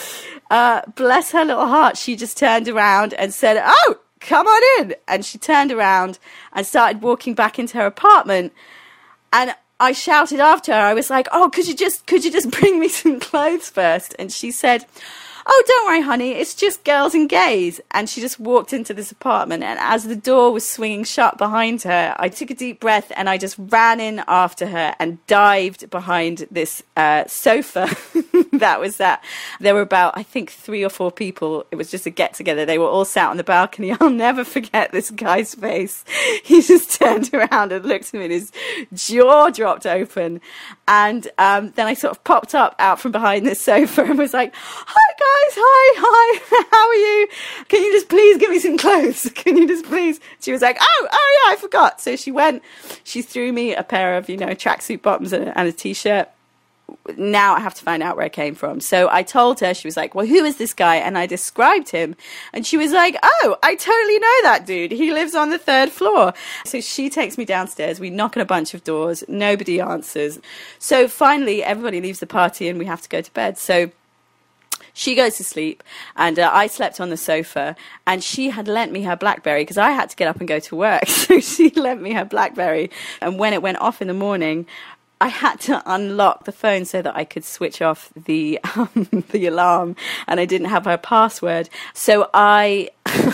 bless her little heart, she just turned around and said, oh, come on in. And she turned around and started walking back into her apartment. And I shouted after her. I was like, oh, could you just bring me some clothes first? And she said, oh, don't worry, honey. It's just girls and gays. And she just walked into this apartment. And as the door was swinging shut behind her, I took a deep breath and I just ran in after her and dived behind this sofa. There were about, I think, 3 or 4 people. It was just a get together. They were all sat on the balcony. I'll never forget this guy's face. He just turned around and looked at me and his jaw dropped open. And then I sort of popped up out from behind this sofa and was like, hi guys, hi, how are you? Can you just please give me some clothes? Can you just please? She was like, oh yeah, I forgot. So she threw me a pair of, tracksuit bottoms and a t-shirt. Now I have to find out where I came from. So I told her, she was like, well, who is this guy? And I described him. And she was like, oh, I totally know that dude. He lives on the 3rd floor. So she takes me downstairs. We knock on a bunch of doors. Nobody answers. So finally, everybody leaves the party and we have to go to bed. So she goes to sleep and I slept on the sofa and she had lent me her BlackBerry because I had to get up and go to work. So she lent me her BlackBerry. And when it went off in the morning, I had to unlock the phone so that I could switch off the alarm, and I didn't have her password. So I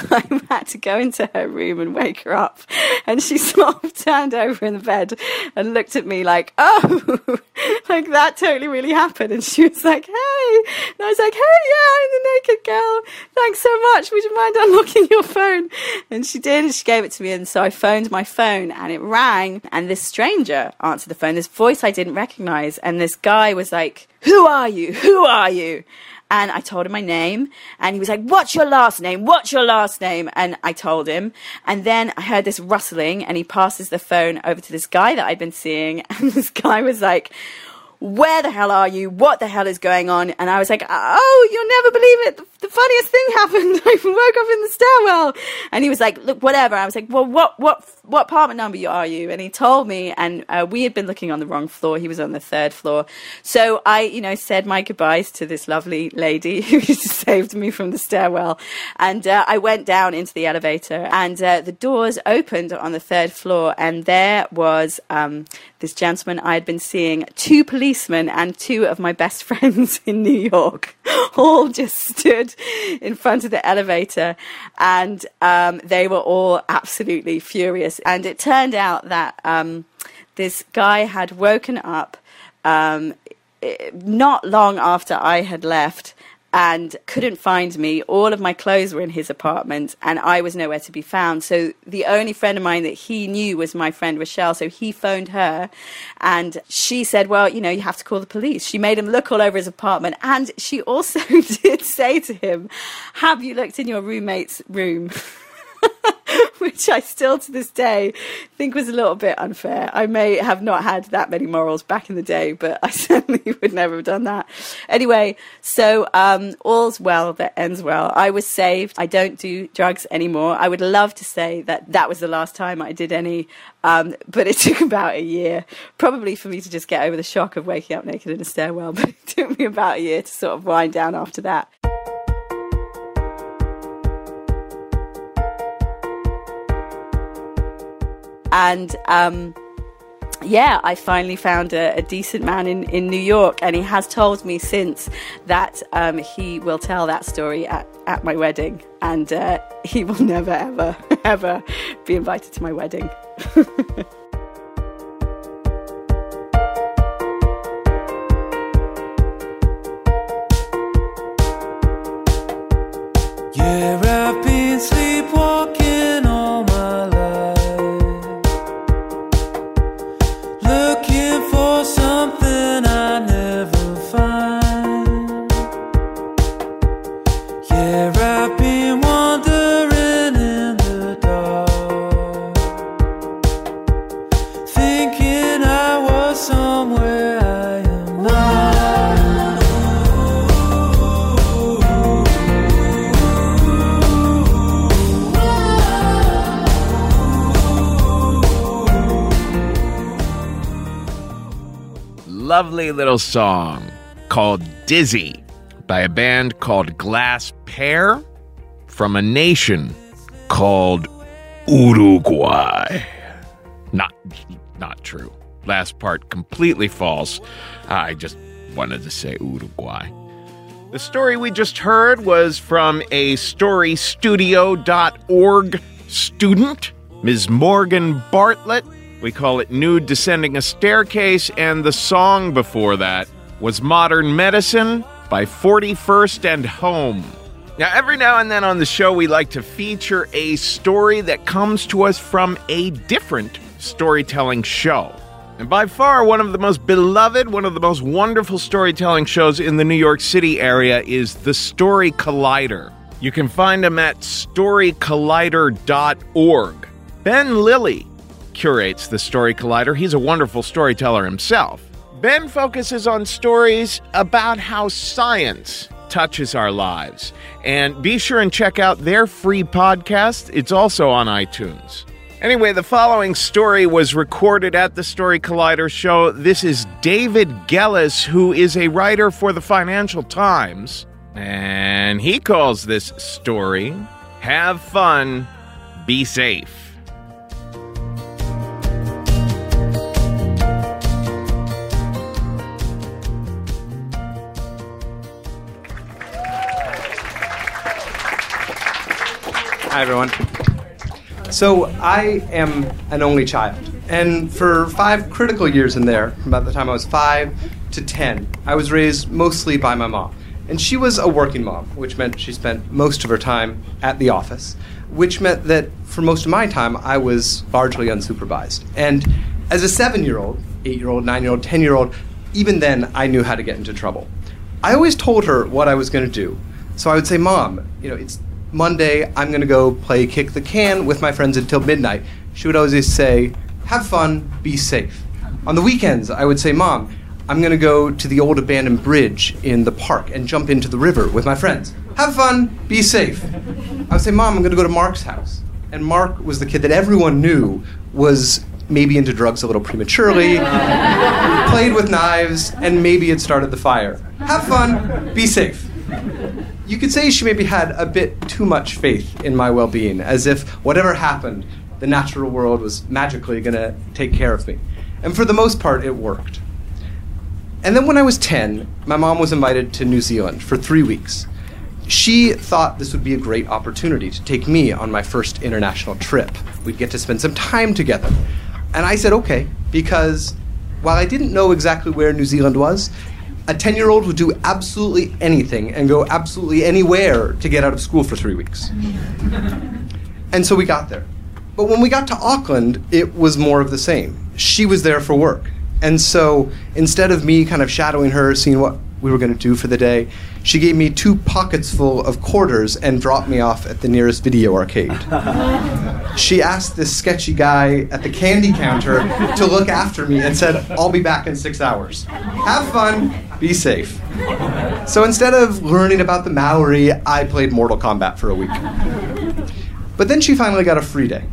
had to go into her room and wake her up. And she sort of turned over in the bed and looked at me like, oh, like that totally really happened. And she was like, hey. And I was like, hey, yeah, I'm the naked girl. Thanks so much. Would you mind unlocking your phone? And she did, and she gave it to me. And so I phoned my phone and it rang. And this stranger answered the phone, this voice I didn't recognize. And this guy was like, who are you? Who are you? And I told him my name, and he was like, what's your last name? What's your last name? And I told him, and then I heard this rustling, and he passes the phone over to this guy that I'd been seeing, and this guy was like, where the hell are you? What the hell is going on? And I was like, oh, you'll never believe it. The funniest thing happened. I woke up in the stairwell. And he was like, look, whatever. I was like, well, what apartment number are you? And he told me, and we had been looking on the wrong floor. He was on the 3rd floor. So I, said my goodbyes to this lovely lady who saved me from the stairwell. And I went down into the elevator, and the doors opened on the 3rd floor. And there was this gentleman I had been seeing, 2 policemen and 2 of my best friends in New York, all just stood in front of the elevator, and they were all absolutely furious. And it turned out that this guy had woken up not long after I had left, and couldn't find me. All of my clothes were in his apartment and I was nowhere to be found. So the only friend of mine that he knew was my friend Rochelle. So he phoned her and she said, well, you have to call the police. She made him look all over his apartment. And she also did say to him, have you looked in your roommate's room? Which I still to this day think was a little bit unfair. I may have not had that many morals back in the day, but I certainly would never have done that. Anyway, so all's well that ends well. I was saved. I don't do drugs anymore. I would love to say that was the last time I did any, but it took about a year, probably for me to just get over the shock of waking up naked in a stairwell, but it took me about a year to sort of wind down after that. And I finally found a decent man in New York, and he has told me since that he will tell that story at my wedding, and he will never, ever, ever be invited to my wedding. Yeah, I've been sleepwalking all my life, looking for something I never find. Yeah, I've been wandering in the dark, thinking I was somewhere I am not. Lovely little song called Dizzy by a band called Glass Pear from a nation called Uruguay. Not true. Last part completely false. I just wanted to say Uruguay. The story we just heard was from a storystudio.org student, Ms. Morgan Bartlett. We call it Nude Descending a Staircase, and the song before that was Modern Medicine by 41st and Home. Now, every now and then on the show, we like to feature a story that comes to us from a different storytelling show. And by far, one of the most beloved, one of the most wonderful storytelling shows in the New York City area is The Story Collider. You can find them at storycollider.org. Ben Lilly curates The Story Collider. He's a wonderful storyteller himself. Ben focuses on stories about how science touches our lives. And be sure and check out their free podcast. It's also on iTunes. Anyway, the following story was recorded at the Story Collider show. This is David Gellis, who is a writer for the Financial Times. And he calls this story, Have Fun, Be Safe. Hi, everyone. So I am an only child, and for 5 critical years in there, from about the time I was 5 to 10, I was raised mostly by my mom. And she was a working mom, which meant she spent most of her time at the office, which meant that for most of my time, I was largely unsupervised. And as a 7-year-old, 8-year-old, 9-year-old, 10-year-old, even then, I knew how to get into trouble. I always told her what I was going to do. So I would say, Mom, it's Monday, I'm going to go play kick the can with my friends until midnight. She would always say, have fun, be safe. On the weekends, I would say, Mom, I'm going to go to the old abandoned bridge in the park and jump into the river with my friends. Have fun, be safe. I would say, Mom, I'm going to go to Mark's house. And Mark was the kid that everyone knew was maybe into drugs a little prematurely, played with knives, and maybe had started the fire. Have fun, be safe. You could say she maybe had a bit too much faith in my well-being, as if whatever happened, the natural world was magically going to take care of me. And for the most part, it worked. And then when I was 10, my mom was invited to New Zealand for 3 weeks. She thought this would be a great opportunity to take me on my first international trip. We'd get to spend some time together. And I said okay, because while I didn't know exactly where New Zealand was, a 10-year-old would do absolutely anything and go absolutely anywhere to get out of school for 3 weeks. And so we got there. But when we got to Auckland, it was more of the same. She was there for work. And so instead of me kind of shadowing her, seeing what we were going to do for the day, she gave me 2 pockets full of quarters and dropped me off at the nearest video arcade. She asked this sketchy guy at the candy counter to look after me and said, "I'll be back in 6 hours. Have fun, be safe." So instead of learning about the Maori, I played Mortal Kombat for a week. But then she finally got a free day.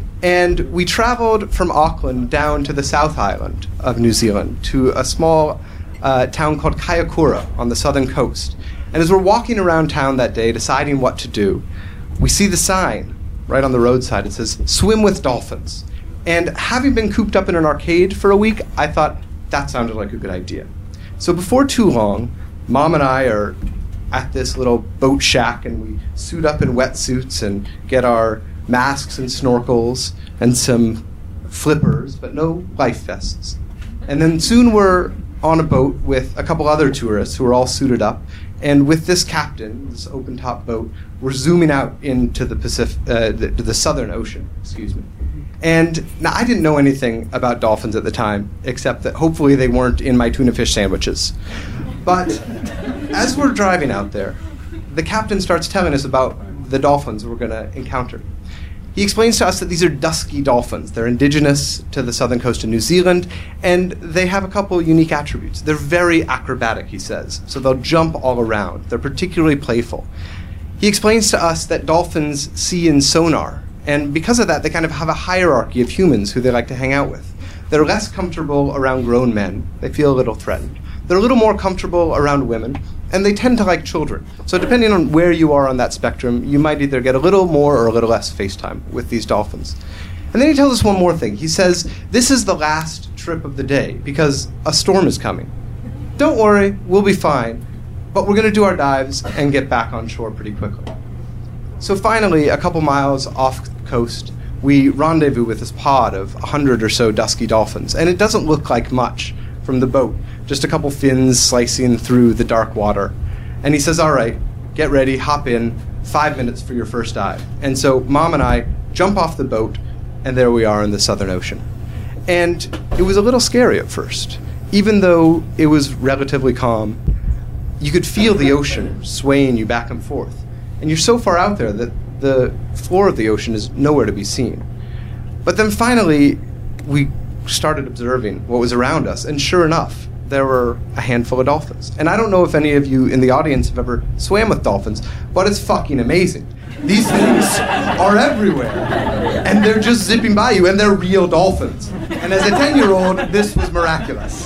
And we traveled from Auckland down to the South Island of New Zealand to a small town called Kaikoura on the southern coast. And as we're walking around town that day, deciding what to do, we see the sign right on the roadside. It says, "Swim with dolphins." And having been cooped up in an arcade for a week, I thought that sounded like a good idea. So before too long, Mom and I are at this little boat shack, and we suit up in wetsuits and get our masks and snorkels and some flippers, but no life vests. And then soon we're on a boat with a couple other tourists who are all suited up, and with this captain, this open-top boat, we're zooming out into the the Southern Ocean, excuse me. And now I didn't know anything about dolphins at the time, except that hopefully they weren't in my tuna fish sandwiches. But as we're driving out there, the captain starts telling us about the dolphins we're going to encounter. He explains to us that these are dusky dolphins. They're indigenous to the southern coast of New Zealand, and they have a couple unique attributes. They're very acrobatic, he says, so they'll jump all around. They're particularly playful. He explains to us that dolphins see in sonar, and because of that, they kind of have a hierarchy of humans who they like to hang out with. They're less comfortable around grown men. They feel a little threatened. They're a little more comfortable around women, and they tend to like children. So depending on where you are on that spectrum, you might either get a little more or a little less face time with these dolphins. And then he tells us one more thing. He says, this is the last trip of the day because a storm is coming. Don't worry, we'll be fine, but we're going to do our dives and get back on shore pretty quickly. So finally, a couple miles off the coast, we rendezvous with this pod of 100 or so dusky dolphins, and it doesn't look like much from the boat, just a couple fins slicing through the dark water. And he says, all right, get ready, hop in, 5 minutes for your first dive. And so Mom and I jump off the boat, and there we are in the Southern Ocean. And it was a little scary at first. Even though it was relatively calm, you could feel the ocean swaying you back and forth. And you're so far out there that the floor of the ocean is nowhere to be seen. But then finally, we started observing what was around us, and sure enough, there were a handful of dolphins. And I don't know if any of you in the audience have ever swam with dolphins, but it's fucking amazing. These things are everywhere, and they're just zipping by you, and they're real dolphins. And as a 10-year-old, this was miraculous.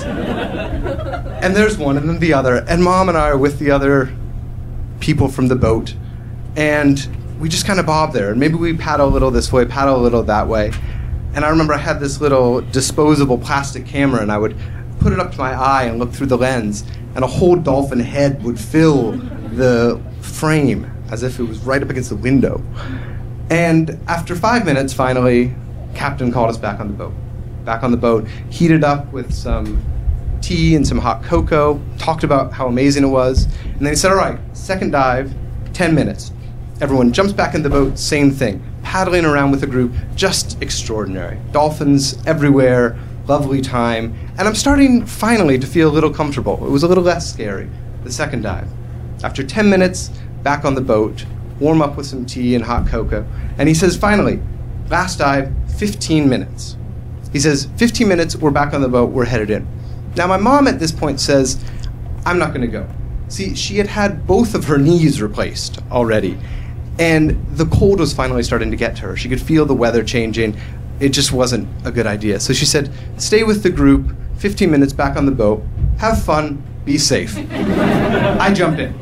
And there's one, and then the other, and Mom and I are with the other people from the boat, and we just kind of bob there, and maybe we paddle a little this way, paddle a little that way. And I remember I had this little disposable plastic camera, and I would put it up to my eye and look through the lens, and a whole dolphin head would fill the frame as if it was right up against the window. And after 5 minutes, finally, Captain called us back on the boat. Back on the boat, heated up with some tea and some hot cocoa, talked about how amazing it was, and then he said, all right, second dive, 10 minutes. Everyone jumps back in the boat, same thing. Paddling around with a group, just extraordinary. Dolphins everywhere, lovely time. And I'm starting finally to feel a little comfortable. It was a little less scary, the second dive. After 10 minutes, back on the boat, warm up with some tea and hot cocoa. And he says, finally, last dive, 15 minutes. He says, 15 minutes, we're back on the boat, we're headed in. Now my mom at this point says, I'm not gonna go. See, she had had both of her knees replaced already. And the cold was finally starting to get to her. She could feel the weather changing. It just wasn't a good idea. So she said, stay with the group, 15 minutes back on the boat, have fun, be safe. I jumped in.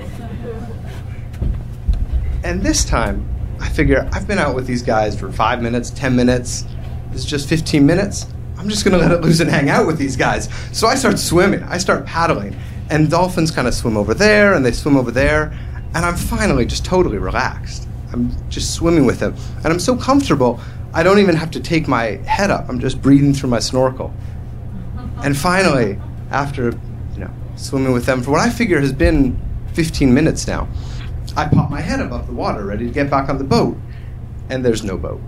And this time, I figure I've been out with these guys for 5 minutes, 10 minutes. This is just 15 minutes. I'm just going to let it loose and hang out with these guys. So I start swimming. I start paddling. And dolphins kind of swim over there, and they swim over there. And I'm finally just totally relaxed. I'm just swimming with them. And I'm so comfortable, I don't even have to take my head up. I'm just breathing through my snorkel. And finally, after swimming with them for what I figure has been 15 minutes now. I pop my head above the water, ready to get back on the boat, and there's no boat.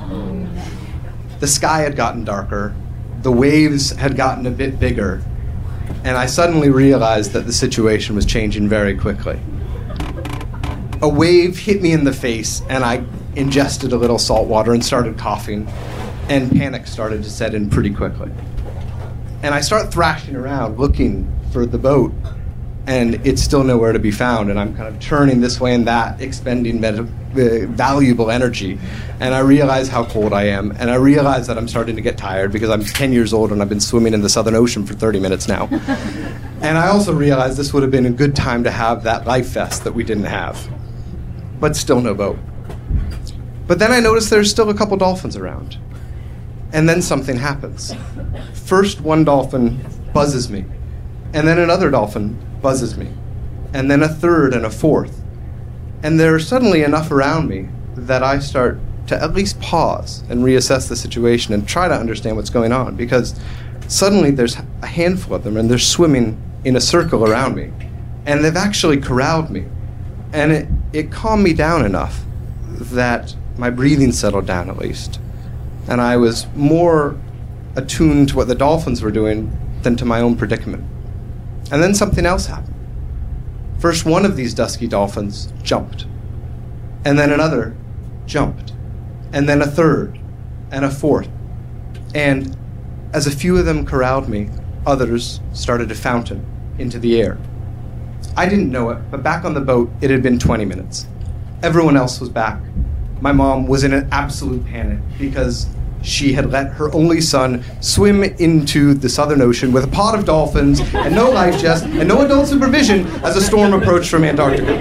The sky had gotten darker, the waves had gotten a bit bigger, and I suddenly realized that the situation was changing very quickly. A wave hit me in the face, and I ingested a little salt water and started coughing, and panic started to set in pretty quickly. And I start thrashing around looking for the boat, and it's still nowhere to be found, and I'm kind of turning this way and that, expending valuable energy, and I realize how cold I am, and I realize that I'm starting to get tired because I'm 10 years old and I've been swimming in the Southern Ocean for 30 minutes now. And I also realize this would have been a good time to have that life vest that we didn't have, but still no boat. But then I notice there's still a couple dolphins around, and then something happens. First, one dolphin buzzes me, and then another dolphin buzzes me, and then a third and a fourth. And there's suddenly enough around me that I start to at least pause and reassess the situation and try to understand what's going on, because suddenly there's a handful of them and they're swimming in a circle around me, and they've actually corralled me. And it calmed me down enough that my breathing settled down at least, and I was more attuned to what the dolphins were doing than to my own predicament. And then something else happened. First, one of these dusky dolphins jumped, and then another jumped, and then a third, and a fourth. And as a few of them corralled me, others started to fountain into the air. I didn't know it, but back on the boat, it had been 20 minutes. Everyone else was back. My mom was in an absolute panic because she had let her only son swim into the Southern Ocean with a pod of dolphins and no life vest and no adult supervision as a storm approached from Antarctica.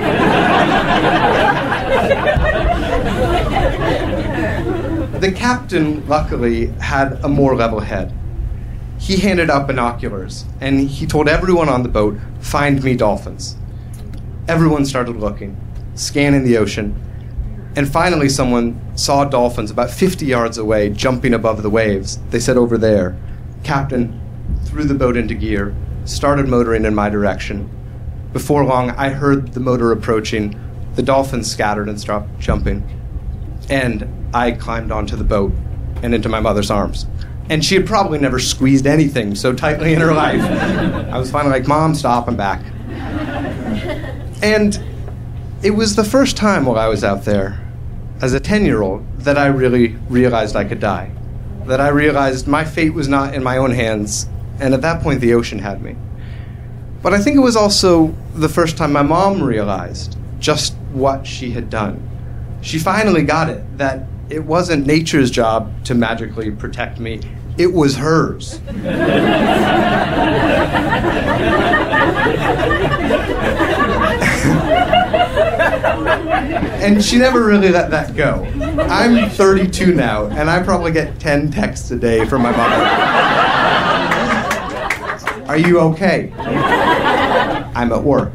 The captain, luckily, had a more level head. He handed out binoculars, and he told everyone on the boat, "Find me dolphins." Everyone started looking, scanning the ocean, and finally someone saw dolphins about 50 yards away jumping above the waves. They said, "Over there." Captain threw the boat into gear, started motoring in my direction. Before long, I heard the motor approaching. The dolphins scattered and stopped jumping. And I climbed onto the boat and into my mother's arms. And she had probably never squeezed anything so tightly in her life. I was finally like, "Mom, stop, I'm back." And it was the first time while I was out there, as a 10-year-old, that I really realized I could die. That I realized my fate was not in my own hands, and at that point the ocean had me. But I think it was also the first time my mom realized just what she had done. She finally got it, that it wasn't nature's job to magically protect me, it was hers. And she never really let that go. I'm 32 now, and I probably get 10 texts a day from my mother. "Are you okay?" "I'm at work."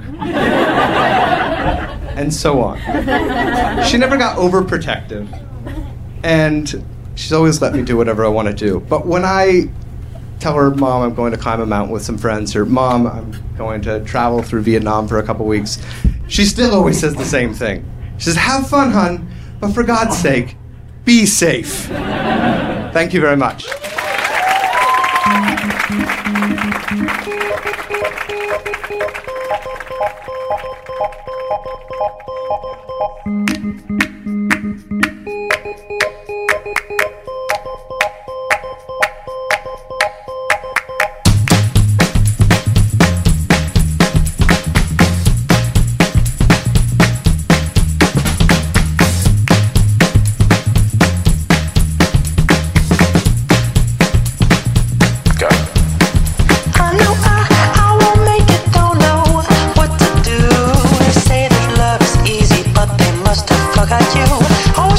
And so on. She never got overprotective, and she's always let me do whatever I want to do. But when I tell her, "Mom, I'm going to climb a mountain with some friends," or "Mom, I'm going to travel through Vietnam for a couple weeks," she still always says the same thing. She says, "Have fun, hun, but for God's sake, be safe." Thank you very much. Forgot you. Oh,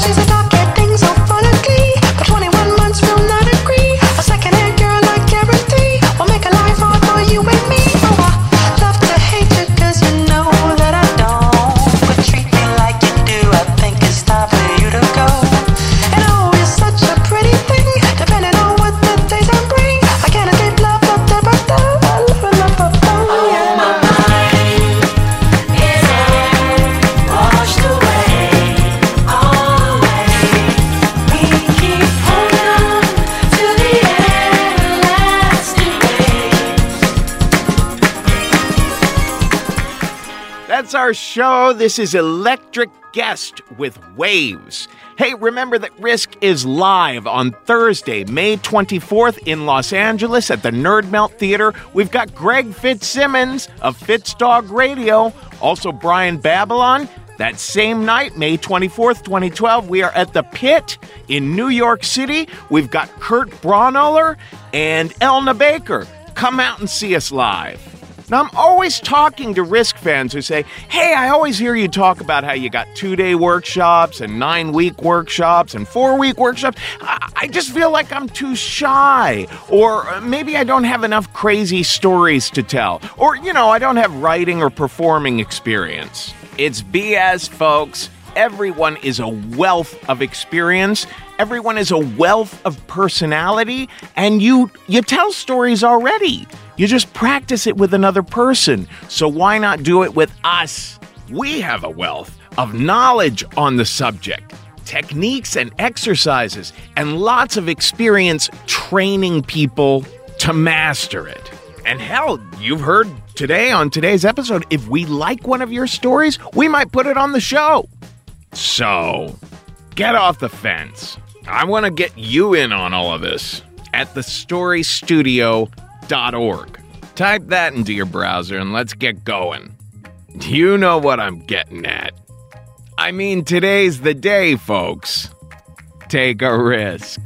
That's our show. This is Electric Guest with Waves. Hey, remember that Risk is live on Thursday, May 24th in Los Angeles at the Nerd Melt Theater. We've got Greg Fitzsimmons of Fitzdog Radio, also Brian Babylon. That same night, May 24th, 2012, we are at the Pit in New York City. We've got Kurt Braunohler and Elna Baker. Come out and see us live. Now, I'm always talking to Risk fans who say, hey, I always hear you talk about how you got 2-day workshops and 9-week workshops and 4-week workshops. I just feel like I'm too shy. Or maybe I don't have enough crazy stories to tell. Or, I don't have writing or performing experience. It's BS, folks. Everyone is a wealth of experience. Everyone is a wealth of personality. And you tell stories already. You just practice it with another person. So why not do it with us? We have a wealth of knowledge on the subject, techniques and exercises, and lots of experience training people to master it. And hell, you've heard today on today's episode, if we like one of your stories, we might put it on the show. So, get off the fence. I want to get you in on all of this at thestorystudio.org. Type that into your browser and let's get going. You know what I'm getting at. I mean, today's the day, folks. Take a risk.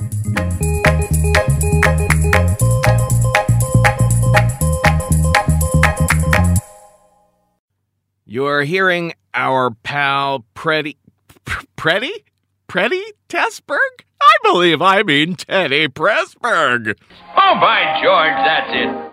You're hearing our pal Preddy Tessberg? I believe I mean Teddy Pressberg. Oh, by George, that's it.